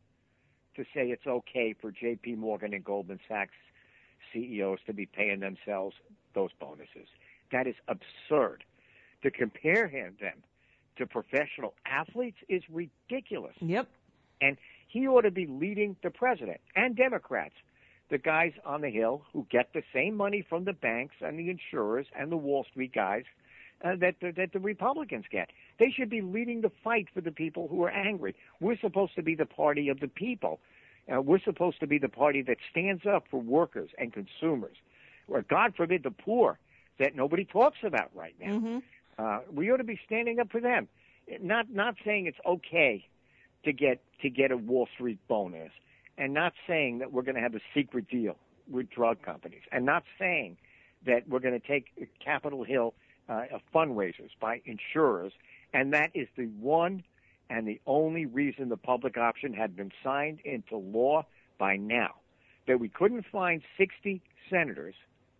to say it's okay for J P. Morgan and Goldman Sachs C E Os to be paying themselves those bonuses. That is absurd. To compare him, them to professional athletes is ridiculous. Yep. And he ought to be leading the president and Democrats, the guys on the Hill who get the same money from the banks and the insurers and the Wall Street guys uh, that, the, that the Republicans get. They should be leading the fight for the people who are angry. We're supposed to be the party of the people. Uh, we're supposed to be the party that stands up for workers and consumers, or God forbid the poor that nobody talks about right now. Mm-hmm. Uh, we ought to be standing up for them, not not saying it's okay to get to get a Wall Street bonus, and not saying that we're going to have a secret deal with drug companies, and not saying that we're going to take Capitol Hill uh, fundraisers by insurers, and that is the one and the only reason the public option had been signed into law by now, that we couldn't find sixty senators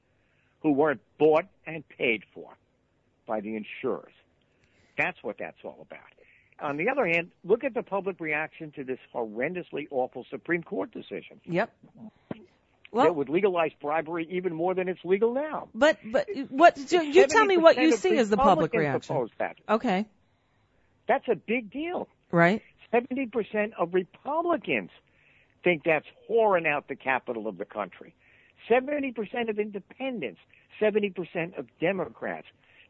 who weren't bought and paid for by the insurers. That's what that's all about. On the other hand, look at the public reaction to this horrendously awful Supreme Court decision. Yep. Well, that would legalize bribery even more than it's legal now. But but what you, you tell me what you see as the public reaction. That. Okay. That's a big deal. Right. seventy percent of Republicans think that's whoring out the capital of the country. seventy percent of independents, seventy percent of Democrats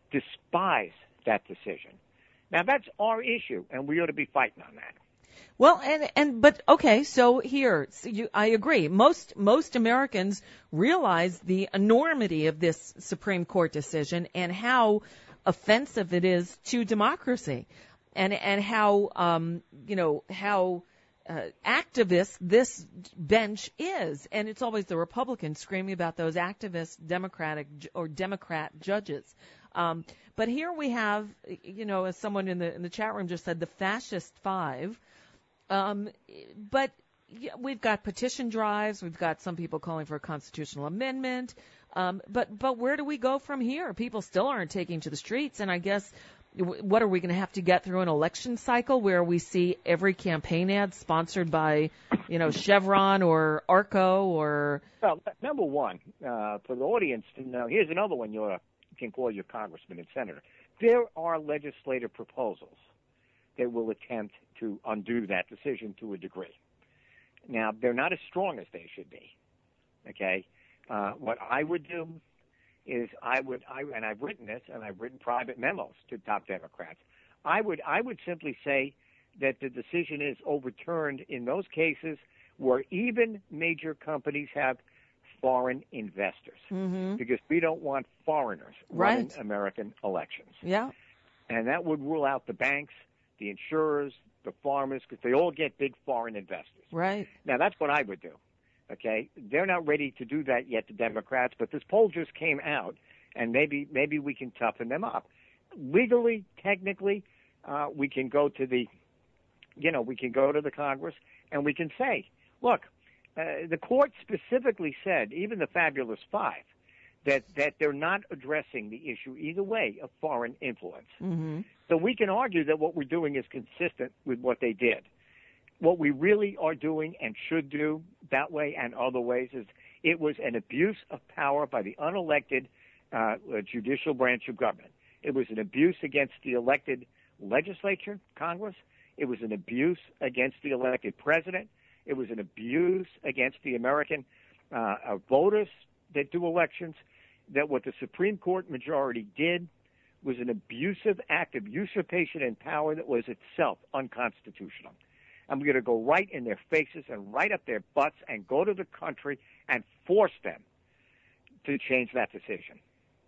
despise that decision. Now, that's our issue, and we ought to be fighting on that. Well, and and but okay, so here, so you, I agree. Most most Americans realize the enormity of this Supreme Court decision and how offensive it is to democracy, and and how um you know how uh, activist this bench is, and it's always the Republicans screaming about those activist Democratic or Democrat judges. Um, but here we have, you know, as someone in the in the chat room just said, the fascist five. Um, but yeah, we've got petition drives. We've got some people calling for a constitutional amendment. Um, but but where do we go from here? People still aren't taking to the streets. And I guess, what are we going to have to get through an election cycle where we see every campaign ad sponsored by, you know, Chevron or Arco or? Well, number one, uh, for the audience to know, here's another one you can call your congressman and senator. There are legislative proposals that will attempt to undo that decision to a degree. Now, they're not as strong as they should be, okay? Uh, what I would do is I would, I, and I've written this, and I've written private memos to top Democrats, I would, I would simply say that the decision is overturned in those cases where even major companies have foreign investors, mm-hmm. because we don't want foreigners right. running American elections. Yeah. And that would rule out the banks, the insurers, the farmers, because they all get big foreign investors. Right. Now, that's what I would do, okay? They're not ready to do that yet, the Democrats, but this poll just came out, and maybe maybe we can toughen them up. Legally, technically, uh, we can go to the, you know, we can go to the Congress, and we can say, look, uh, the court specifically said, even the Fabulous Five, that, that they're not addressing the issue either way of foreign influence. Mm-hmm. So we can argue that what we're doing is consistent with what they did. What we really are doing and should do that way and other ways is it was an abuse of power by the unelected uh, judicial branch of government. It was an abuse against the elected legislature, Congress. It was an abuse against the elected president. It was an abuse against the American uh, uh, voters that do elections. That what the Supreme Court majority did was an abusive act of usurpation and power that was itself unconstitutional. I'm going to go right in their faces and right up their butts and go to the country and force them to change that decision.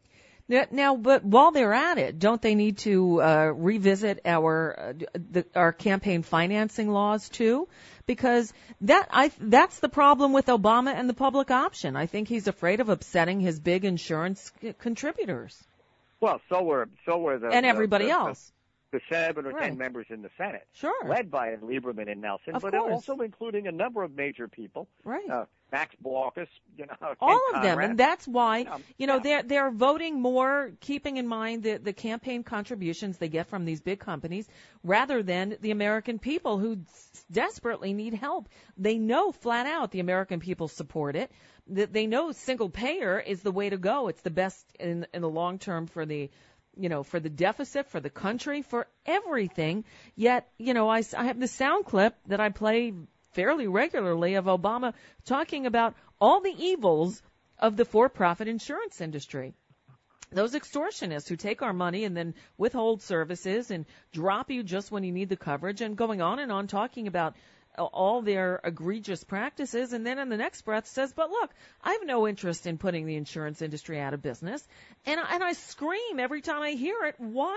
Now, now, but while they're at it, don't they need to uh, revisit our uh, the, our campaign financing laws too? Because that I that's the problem with Obama and the public option. I think he's afraid of upsetting his big insurance c- contributors. Well, so were so were the and everybody the, the, else. The seven or right. ten members in the Senate, sure, led by Lieberman and Nelson, of but course. also including a number of major people, right? Uh, Max Baucus, you know, all Ken of them, Conrad. and that's why um, you know yeah. they're they're voting more, keeping in mind the the campaign contributions they get from these big companies, rather than the American people who desperately need help. They know flat out the American people support it. That they know single payer is the way to go. It's the best in in the long term for the. you know, for the deficit, for the country, for everything. Yet, you know, I, I have the sound clip that I play fairly regularly of Obama talking about all the evils of the for-profit insurance industry. Those extortionists who take our money and then withhold services and drop you just when you need the coverage, and going on and on talking about all their egregious practices, and then in the next breath says, but look, I have no interest in putting the insurance industry out of business. And, and I scream every time I hear it, why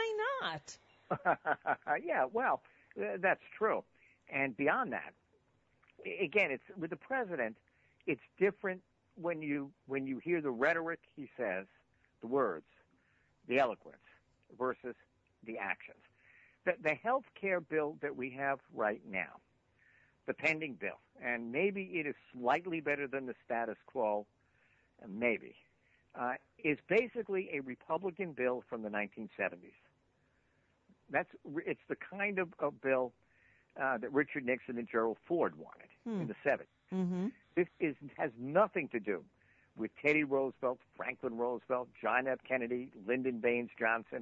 not? Yeah, well, uh, that's true. And beyond that, again, it's with the president, it's different when you when you hear the rhetoric he says, the words, the eloquence, versus the actions. The, the health care bill that we have right now, the pending bill, and maybe it is slightly better than the status quo, maybe, uh, is basically a Republican bill from the nineteen seventies. That's it's the kind of, of bill uh, that Richard Nixon and Gerald Ford wanted hmm. in the seventies. Mm-hmm. This is has nothing to do with Teddy Roosevelt, Franklin Roosevelt, John F. Kennedy, Lyndon Baines Johnson.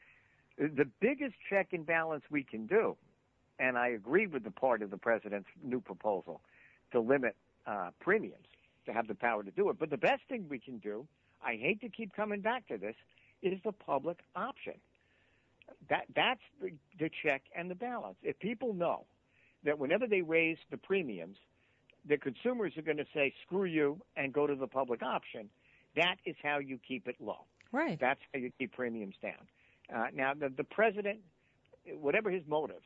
The biggest check and balance we can do, and I agree with the part of the president's new proposal to limit uh, premiums, to have the power to do it. But the best thing we can do, I hate to keep coming back to this, is the public option. That That's the, the check and the balance. If people know that whenever they raise the premiums, the consumers are going to say, screw you, and go to the public option, that is how you keep it low. Right. That's how you keep premiums down. Uh, now, the, the president, whatever his motive,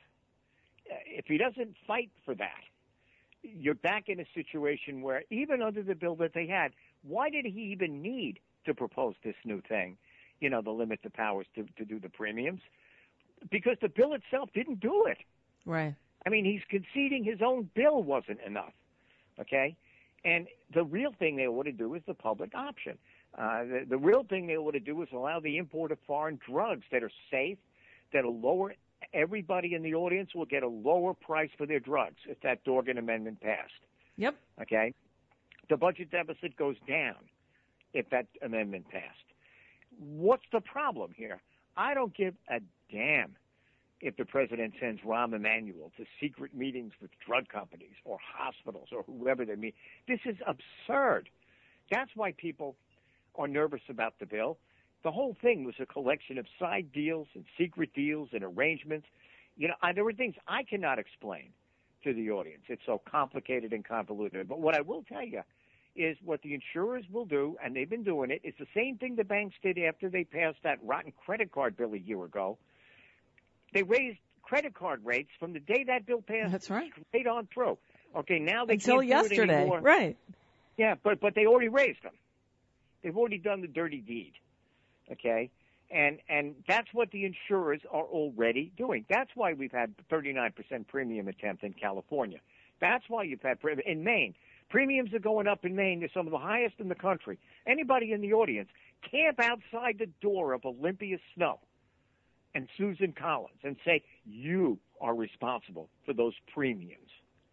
if he doesn't fight for that, you're back in a situation where even under the bill that they had, why did he even need to propose this new thing, you know, the limit the powers to, to do the premiums? Because the bill itself didn't do it. Right. I mean, he's conceding his own bill wasn't enough, okay? And the real thing they ought to do is the public option. Uh, the, the real thing they ought to do is allow the import of foreign drugs that are safe, that are lower. Everybody in the audience will get a lower price for their drugs if that Dorgan amendment passed. Yep. Okay? The budget deficit goes down if that amendment passed. What's the problem here? I don't give a damn if the president sends Rahm Emanuel to secret meetings with drug companies or hospitals or whoever they meet. This is absurd. That's why people are nervous about the bill. The whole thing was a collection of side deals and secret deals and arrangements. You know, there were things I cannot explain to the audience. It's so complicated and convoluted. But what I will tell you is what the insurers will do, and they've been doing it, is the same thing the banks did after they passed that rotten credit card bill a year ago. They raised credit card rates from the day that bill passed. That's right. Straight on through. Okay, now they Until can't yesterday. do it anymore. Right. Yeah, but but they already raised them. They've already done the dirty deed. Okay? And and that's what the insurers are already doing. That's why we've had thirty-nine percent premium attempt in California. That's why you've had – in Maine. Premiums are going up in Maine. They're some of the highest in the country. Anybody in the audience, camp outside the door of Olympia Snow and Susan Collins and say, you are responsible for those premiums.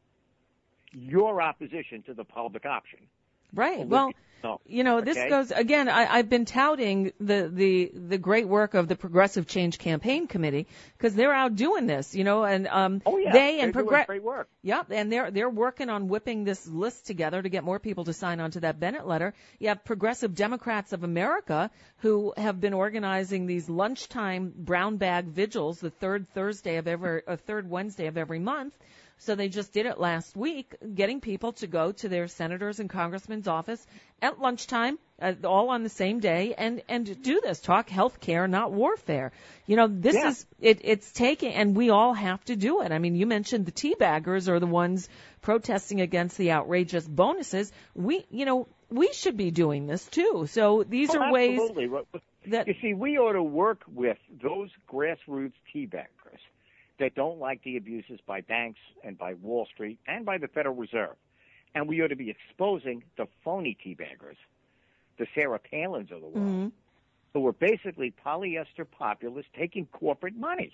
Your opposition to the public option. Right. Olympia Well, Snow. you know, this Okay? goes, again, I, I've been touting the, the, the great work of the Progressive Change Campaign Committee because they're out doing this, you know, and um, Oh, yeah. they They're and doing Progressive. great work. Yep, and they're they're working on whipping this list together to get more people to sign on to that Bennett letter. You have Progressive Democrats of America who have been organizing these lunchtime brown bag vigils the third Thursday of every, uh, third Wednesday of every month. So they just did it last week, getting people to go to their senators and congressmen's office at lunchtime uh, all on the same day, and, and do this. Talk health care, not warfare. You know, this Yeah. is, it, it's taking, and we all have to do it. I mean, you mentioned the teabaggers are the ones protesting against the outrageous bonuses. We, you know, we should be doing this too. So these Oh, are ways absolutely. that, You see, we ought to work with those grassroots teabaggers that don't like the abuses by banks and by Wall Street and by the Federal Reserve. And we ought to be exposing the phony teabaggers, the Sarah Palins of the world, mm-hmm. who are basically polyester populists taking corporate money.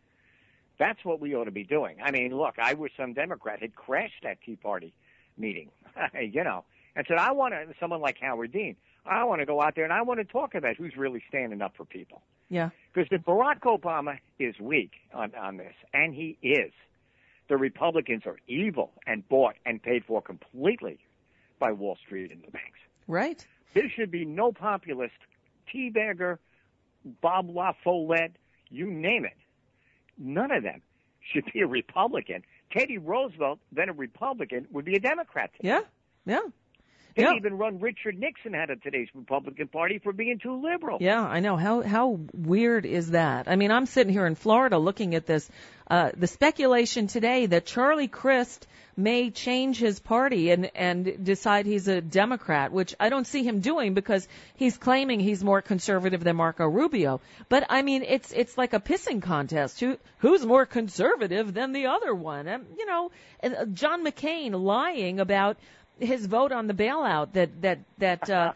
That's what we ought to be doing. I mean, look, I wish some Democrat had crashed that Tea Party meeting, you know, and said, I want to, someone like Howard Dean, I want to go out there and I want to talk about who's really standing up for people. yeah, Because if Barack Obama is weak on, on this, and he is, the Republicans are evil and bought and paid for completely by Wall Street and the banks. right. There should be no populist, teabagger, Bob La Follette, you name it. None of them should be a Republican. Teddy Roosevelt, then a Republican, would be a Democrat today. Yeah, yeah. They Yeah. even run Richard Nixon out of today's Republican Party for being too liberal. Yeah, I know. How how weird is that? I mean, I'm sitting here in Florida looking at this. Uh, the speculation today that Charlie Crist may change his party and, and decide he's a Democrat, which I don't see him doing because he's claiming he's more conservative than Marco Rubio. But, I mean, it's it's like a pissing contest. Who Who's more conservative than the other one? And, you know, uh, John McCain lying about his vote on the bailout that that that uh,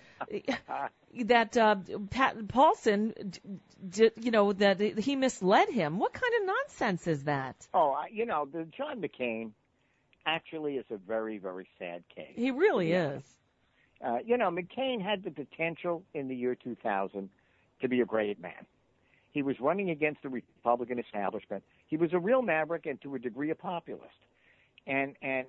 that uh, Pat Paulson, d- d- you know, that he misled him. What kind of nonsense is that? Oh, I- you know, the John McCain actually is a very, very sad case. He really Yeah. is. Uh, you know, McCain had the potential in the year two thousand to be a great man. He was running against the Republican establishment. He was a real maverick and to a degree a populist. And and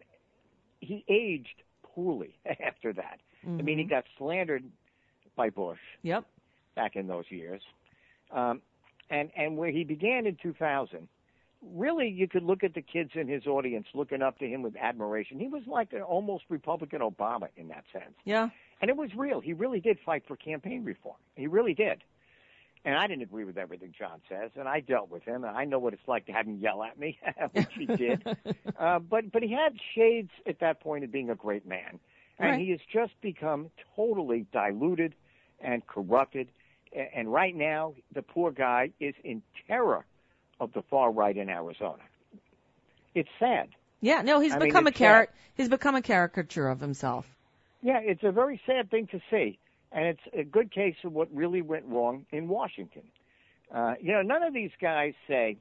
he aged poorly after that. Mm-hmm. I mean, he got slandered by Bush Yep. back in those years. Um, and, and where he began in two thousand, really you could look at the kids in his audience looking up to him with admiration. He was like an almost Republican Obama in that sense. Yeah. And it was real. He really did fight for campaign reform. He really did. And I didn't agree with everything John says, and I dealt with him, and I know what it's like to have him yell at me, which he did. uh, but but he had shades at that point of being a great man. And Right. he has just become totally diluted and corrupted. And, and right now, the poor guy is in terror of the far right in Arizona. It's sad. Yeah. No, he's I mean, become a it's char- He's become a caricature of himself. Yeah, it's a very sad thing to see. And it's a good case of what really went wrong in Washington. Uh, you know, none of these guys say,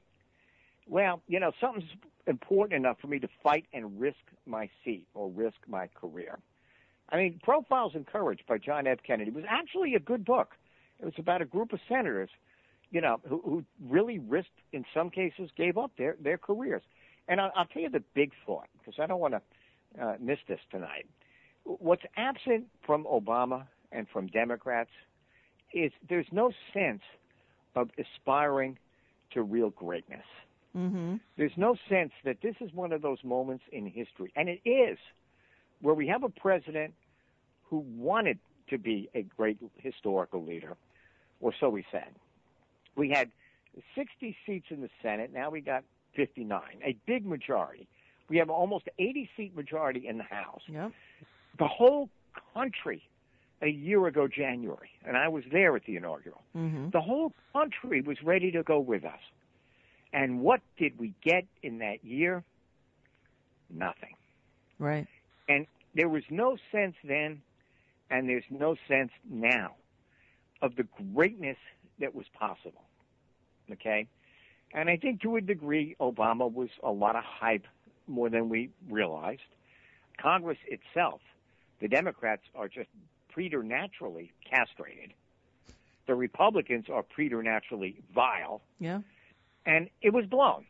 well, you know, something's important enough for me to fight and risk my seat or risk my career. I mean, Profiles in Courage by John F. Kennedy was actually a good book. It was about a group of senators, you know, who, who really risked, in some cases, gave up their, their careers. And I'll, I'll tell you the big thought, because I don't want to uh, miss this tonight. What's absent from Obama and from Democrats is there's no sense of aspiring to real greatness. Mm-hmm. There's no sense that this is one of those moments in history, and it is, where we have a president who wanted to be a great historical leader, or so we said. We had sixty seats in the Senate. Now we got fifty-nine, a big majority. We have almost eighty-seat majority in the House. Yep. The whole country, a year ago January, and I was there at the inaugural, Mm-hmm. the whole country was ready to go with us. And what did we get in that year? Nothing. Right. And there was no sense then, and there's no sense now, of the greatness that was possible. Okay? And I think to a degree, Obama was a lot of hype more than we realized. Congress itself, the Democrats are just preternaturally castrated. The Republicans are preternaturally vile. Yeah. And it was blown.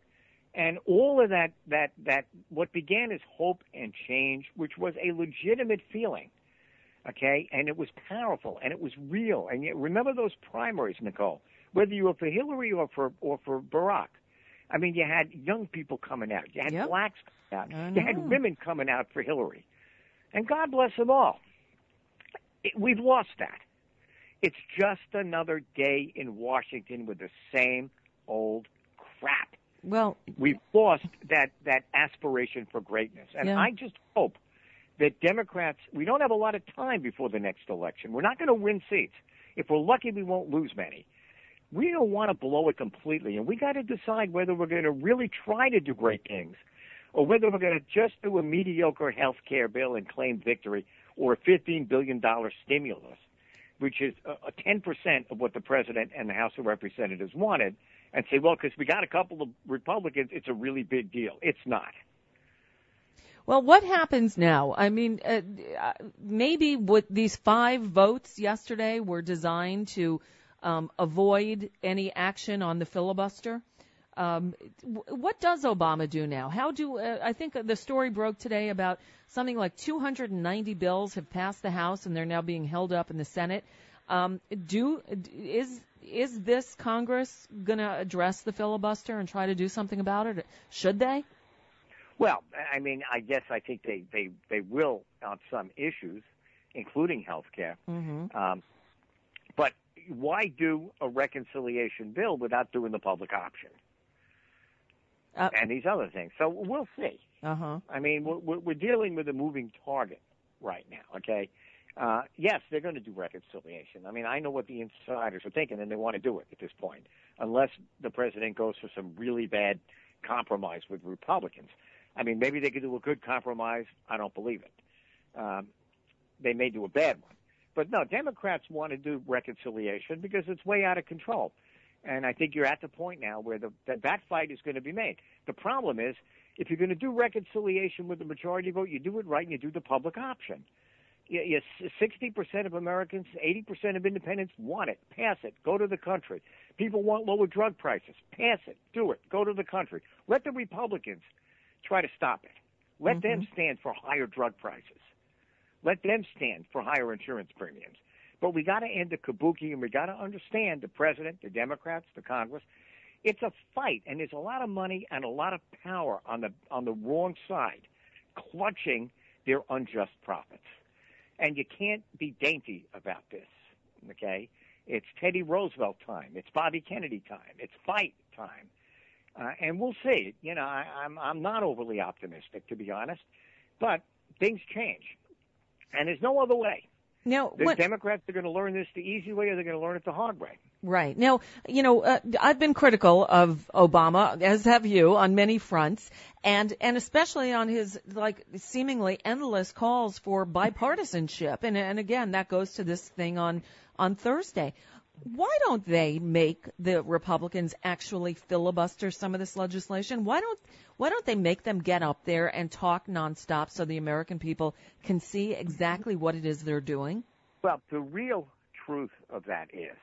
And all of that, that, that, what began as hope and change, which was a legitimate feeling, okay, and it was powerful, and it was real. And yet, remember those primaries, Nicole, whether you were for Hillary or for, or for Barack. I mean, you had young people coming out. You had Yep. blacks coming I out. You know. had women coming out for Hillary. And God bless them all. It, we've lost that. It's just another day in Washington with the same old crap. Well, we've lost that, that aspiration for greatness. And yeah. I just hope that Democrats, we don't have a lot of time before the next election. We're not going to win seats. If we're lucky, we won't lose many. We don't want to blow it completely, and we got to decide whether we're going to really try to do great things or whether we're going to just do a mediocre health care bill and claim victory, or a fifteen billion dollars stimulus, which is a ten percent of what the president and the House of Representatives wanted, and say, well, because we got a couple of Republicans, it's a really big deal. It's not. Well, what happens now? I mean, uh, maybe what these five votes yesterday were designed to um, avoid any action on the filibuster. Um, what does Obama do now? How do uh, I think the story broke today about something like two hundred ninety bills have passed the House and they're now being held up in the Senate. Um, do is is this Congress going to address the filibuster and try to do something about it? Should they? Well, I mean, I guess I think they, they, they will on some issues, including health care. Mm-hmm. Um, but why do a reconciliation bill without doing the public option? Uh, and these other things. So we'll see. Uh-huh. I mean, we're, we're dealing with a moving target right now, okay? Uh, yes, they're going to do reconciliation. I mean, I know what the insiders are thinking, and they want to do it at this point, unless the president goes for some really bad compromise with Republicans. I mean, maybe they could do a good compromise. I don't believe it. Um, they may do a bad one. But no, Democrats want to do reconciliation because it's way out of control. And I think you're at the point now where the, that, that fight is going to be made. The problem is, if you're going to do reconciliation with the majority vote, you do it right and you do the public option. You, you, sixty percent of Americans, eighty percent of independents want it. Pass it. Go to the country. People want lower drug prices. Pass it. Do it. Go to the country. Let the Republicans try to stop it. Let mm-hmm. them stand for higher drug prices. Let them stand for higher insurance premiums. But we got to end the kabuki, and we got to understand the president, the Democrats, the Congress. It's a fight, and there's a lot of money and a lot of power on the on the wrong side, clutching their unjust profits. And you can't be dainty about this. Okay, it's Teddy Roosevelt time. It's Bobby Kennedy time. It's fight time. Uh, and we'll see. You know, I, I'm I'm not overly optimistic, to be honest, but things change, and there's no other way. Now, the what, Democrats are going to learn this the easy way, or they're going to learn it the hard way. Right. Now, you know, uh, I've been critical of Obama, as have you, on many fronts, and and especially on his like seemingly endless calls for bipartisanship. And and again, that goes to this thing on on Thursday. Why don't they make the Republicans actually filibuster some of this legislation? Why don't why don't they make them get up there and talk nonstop so the American people can see exactly what it is they're doing? Well, the real truth of that is,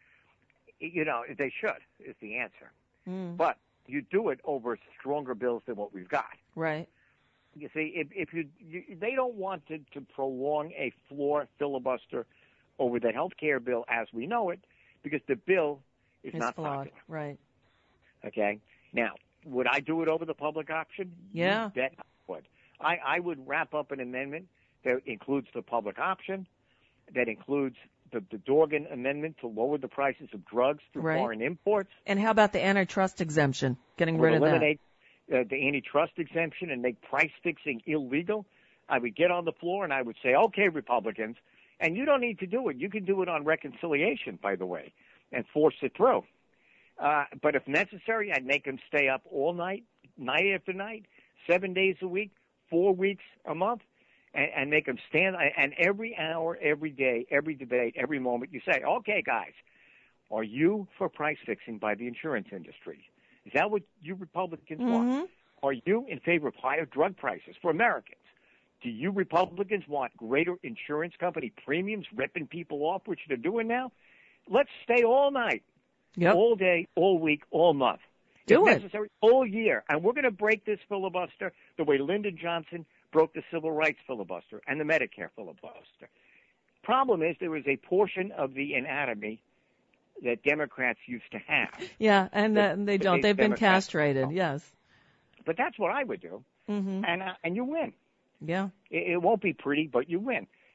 you know, they should, is the answer. Mm. But you do it over stronger bills than what we've got. Right. You see, if, if you, you, they don't want to, to prolong a floor filibuster over the health care bill as we know it, because the bill is it's not flawed. popular. Right. Okay? Now, would I do it over the public option? Yeah. You bet I would. I, I would wrap up an amendment that includes the public option, that includes the, the Dorgan amendment to lower the prices of drugs through right. foreign imports. And how about the antitrust exemption? Getting rid of that. Eliminate uh, the antitrust exemption and make price fixing illegal. I would get on the floor and I would say, okay, Republicans, and you don't need to do it. You can do it on reconciliation, by the way, and force it through. Uh, but if necessary, I'd make them stay up all night, night after night, seven days a week, four weeks a month, and, and make them stand. And every hour, every day, every debate, every moment, you say, okay, guys, are you for price fixing by the insurance industry? Is that what you Republicans mm-hmm. want? Are you in favor of higher drug prices for Americans? Do you Republicans want greater insurance company premiums ripping people off, which they're doing now? Let's stay all night, yep. all day, all week, all month. Do if it. necessary, all year. And we're going to break this filibuster the way Lyndon Johnson broke the civil rights filibuster and the Medicare filibuster. Problem is there is a portion of the anatomy that Democrats used to have. Yeah, and, uh, and they don't. They've been Democrats castrated, don't. yes. But that's what I would do, mm-hmm. and uh, and you win. Yeah. It, it won't be pretty, but you win.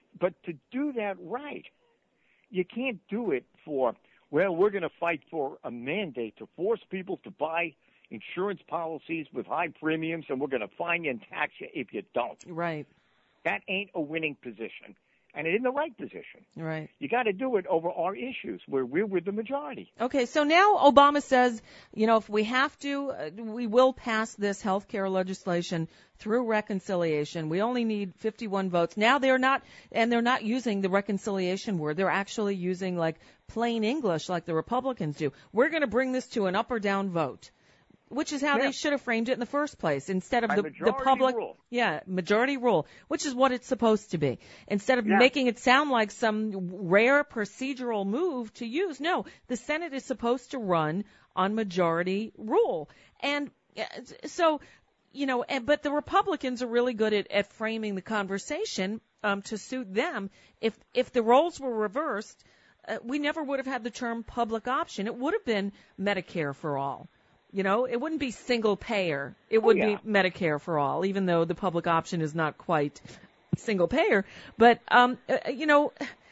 but to do that right, you can't do it for, well, we're going to fight for a mandate to force people to buy insurance policies with high premiums, and we're going to fine you and tax you if you don't. Right. That ain't a winning position, and it isn't the right position. Right. You got to do it over our issues where we're with the majority. Okay, so now Obama says, you know, if we have to, uh, we will pass this health care legislation through reconciliation. We only need fifty-one votes. Now they're not, and they're not using the reconciliation word. They're actually using like plain English like the Republicans do. We're going to bring this to an up or down vote, which is how Yeah. they should have framed it in the first place. Instead of By the, the majority public, rule. yeah, majority rule, which is what it's supposed to be. Instead of Yeah. making it sound like some rare procedural move to use, no, the Senate is supposed to run on majority rule. And uh, so, you know, and, but the Republicans are really good at, at framing the conversation um, to suit them. If if the roles were reversed, uh, we never would have had the term public option. It would have been Medicare for all. You know, it wouldn't be single payer. It would oh, yeah. be Medicare for all, even though the public option is not quite single payer. But, um, uh, you know,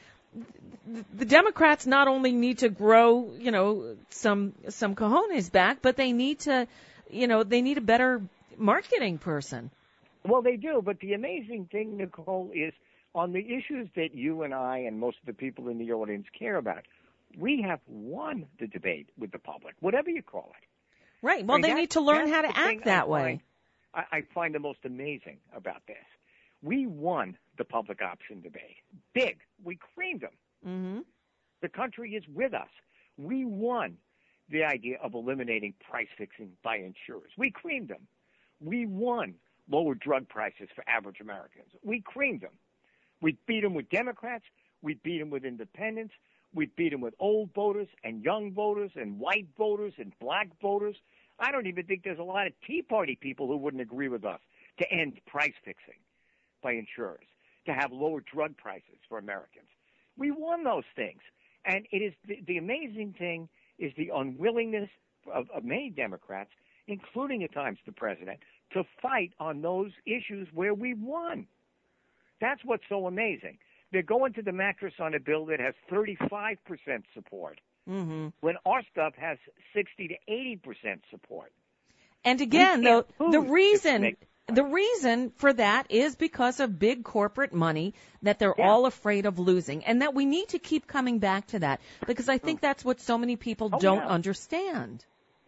the Democrats not only need to grow, you know, some some cojones back, but they need to, you know, they need a better marketing person. Well, they do, but the amazing thing, Nicole, is on the issues that you and I and most of the people in the audience care about, we have won the debate with the public, whatever you call it. Right. Well, I mean, they need to learn how to the thing act that I way. Find, I, I find the most amazing about this. We won the public option debate. Big. We creamed them. Mm-hmm. The country is with us. We won the idea of eliminating price fixing by insurers. We creamed them. We won lower drug prices for average Americans. We creamed them. We beat them with Democrats. We beat them with independents. We beat them with old voters and young voters and white voters and black voters. I don't even think there's a lot of Tea Party people who wouldn't agree with us to end price fixing by insurers, to have lower drug prices for Americans. We won those things. And it is the, the amazing thing is the unwillingness of, of many Democrats, including at times the president, to fight on those issues where we won. That's what's so amazing. They're going to the mattress on a bill that has thirty-five percent support, Mm-hmm. when our stuff has sixty to eighty percent support. And again, We the can't the lose reason if it the reason for that is because of big corporate money that they're Yeah. all afraid of losing, and that we need to keep coming back to that because I think that's what so many people Oh, don't yeah. understand.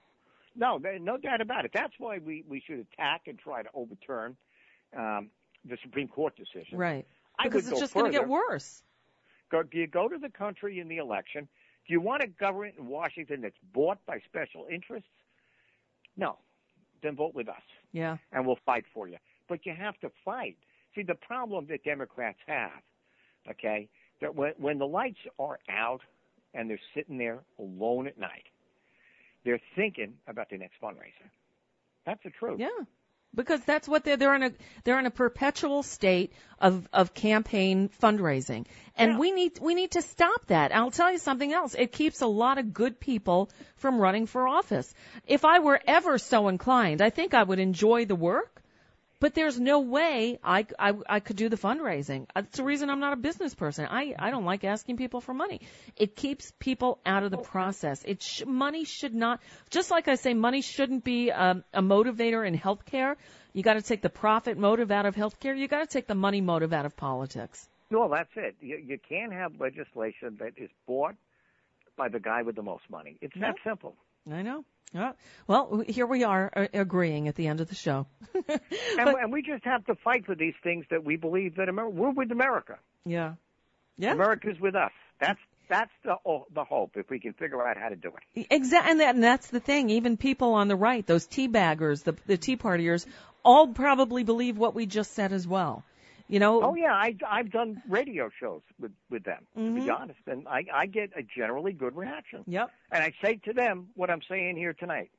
No, there- no doubt about it. That's why we, we should attack and try to overturn um, the Supreme Court decision. Right. I Because would it's go just going to get further. worse. Go, do you go to the country in the election? Do you want a government in Washington that's bought by special interests? No. Then vote with us, Yeah. and we'll fight for you. But you have to fight. See, the problem that Democrats have, okay, that when, when the lights are out and they're sitting there alone at night, they're thinking about their next fundraiser. That's the truth. Yeah. Because that's what they're they're in a they're in a perpetual state of, of campaign fundraising. And Yeah. we need we need to stop that. I'll tell you something else. It keeps a lot of good people from running for office. If I were ever so inclined, I think I would enjoy the work, but there's no way I, I, I could do the fundraising. That's the reason I'm not a business person. I, I don't like asking people for money. It keeps people out of the process. It sh- money should not, just like I say, money shouldn't be um, a motivator in healthcare. You got to take the profit motive out of healthcare. You got to take the money motive out of politics. No, that's it. You, you can't have legislation that is bought by the guy with the most money. It's that simple. I know. Yeah. Well, here we are uh, agreeing at the end of the show. And, But- and we just have to fight for these things that we believe that Amer- we're with America. yeah. Yeah. America's with us. That's that's the oh, the hope if we can figure out how to do it. Exactly, and, that, and that's the thing. Even people on the right, those tea baggers, the, the Tea Partiers, all probably believe what we just said as well. You know? Oh yeah, I I've done radio shows with with them to Mhm. be honest, and I I get a generally good reaction. Yep. And I say to them what I'm saying here tonight.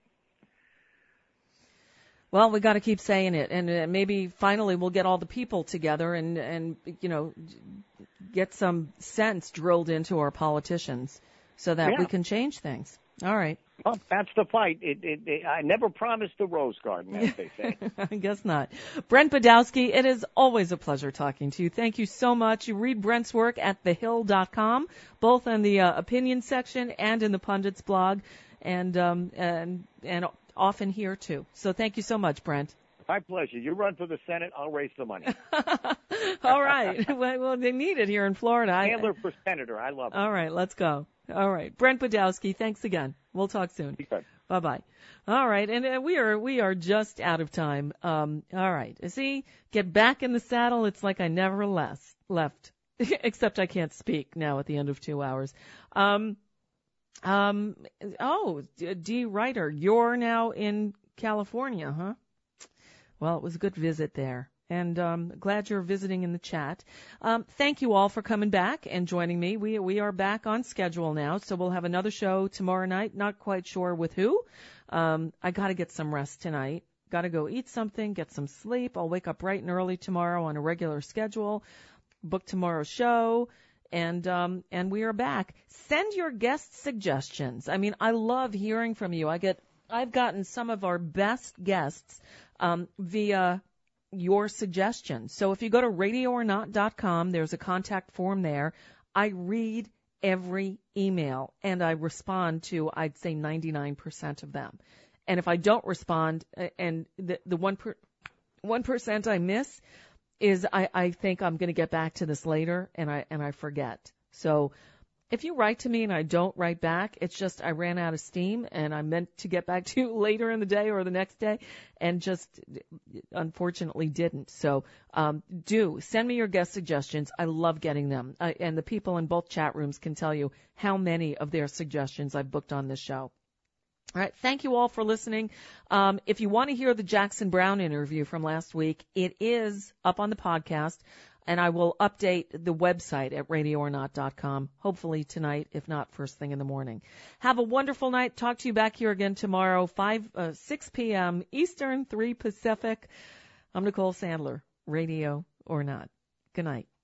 Well, we got to keep saying it, and uh, maybe finally we'll get all the people together and and you know get some sense drilled into our politicians so that Yeah. we can change things. All right. Well, that's the fight. It, it, it, I never promised a rose garden, as they say. I guess not. Brent Badowski, it is always a pleasure talking to you. Thank you so much. You read Brent's work at the hill dot com, both in the uh, opinion section and in the pundits blog, and um, and and often here too. So thank you so much, Brent. My pleasure. You run for the Senate, I'll raise the money. All right. Well, well, they need it here in Florida. Handler for senator. I love it. All right, let's go. All right. Brent Badowski, thanks again. We'll talk soon. Bye-bye. All right, and uh, we are we are just out of time. Um, all right. See, get back in the saddle. It's like I never left, left, except I can't speak now at the end of two hours. Um, um, oh, D. Ryder, you're now in California, huh? Well, it was a good visit there, and um, glad you're visiting in the chat. Um, thank you all for coming back and joining me. We we are back on schedule now, so we'll have another show tomorrow night. Not quite sure with who. Um, I got to get some rest tonight. Got to go eat something, get some sleep. I'll wake up bright and early tomorrow on a regular schedule, book tomorrow's show, and um, and we are back. Send your guest suggestions. I mean, I love hearing from you. I get I've gotten some of our best guests Um, via your suggestions. So if you go to radio or not dot com, there's a contact form there. I read every email and I respond to, I'd say, ninety-nine percent of them. And if I don't respond, and the, the one per, one percent I miss is I, I think I'm going to get back to this later and I, and I forget. So if you write to me and I don't write back, it's just I ran out of steam and I meant to get back to you later in the day or the next day and just unfortunately didn't. So um, do send me your guest suggestions. I love getting them. Uh, and the people in both chat rooms can tell you how many of their suggestions I've booked on this show. All right. Thank you all for listening. Um, if you want to hear the Jackson Brown interview from last week, it is up on the podcast. And I will update the website at radio or not dot com, hopefully tonight, if not first thing in the morning. Have a wonderful night. Talk to you back here again tomorrow, five, uh, six p.m. Eastern, three Pacific. I'm Nicole Sandler, Radio or Not. Good night.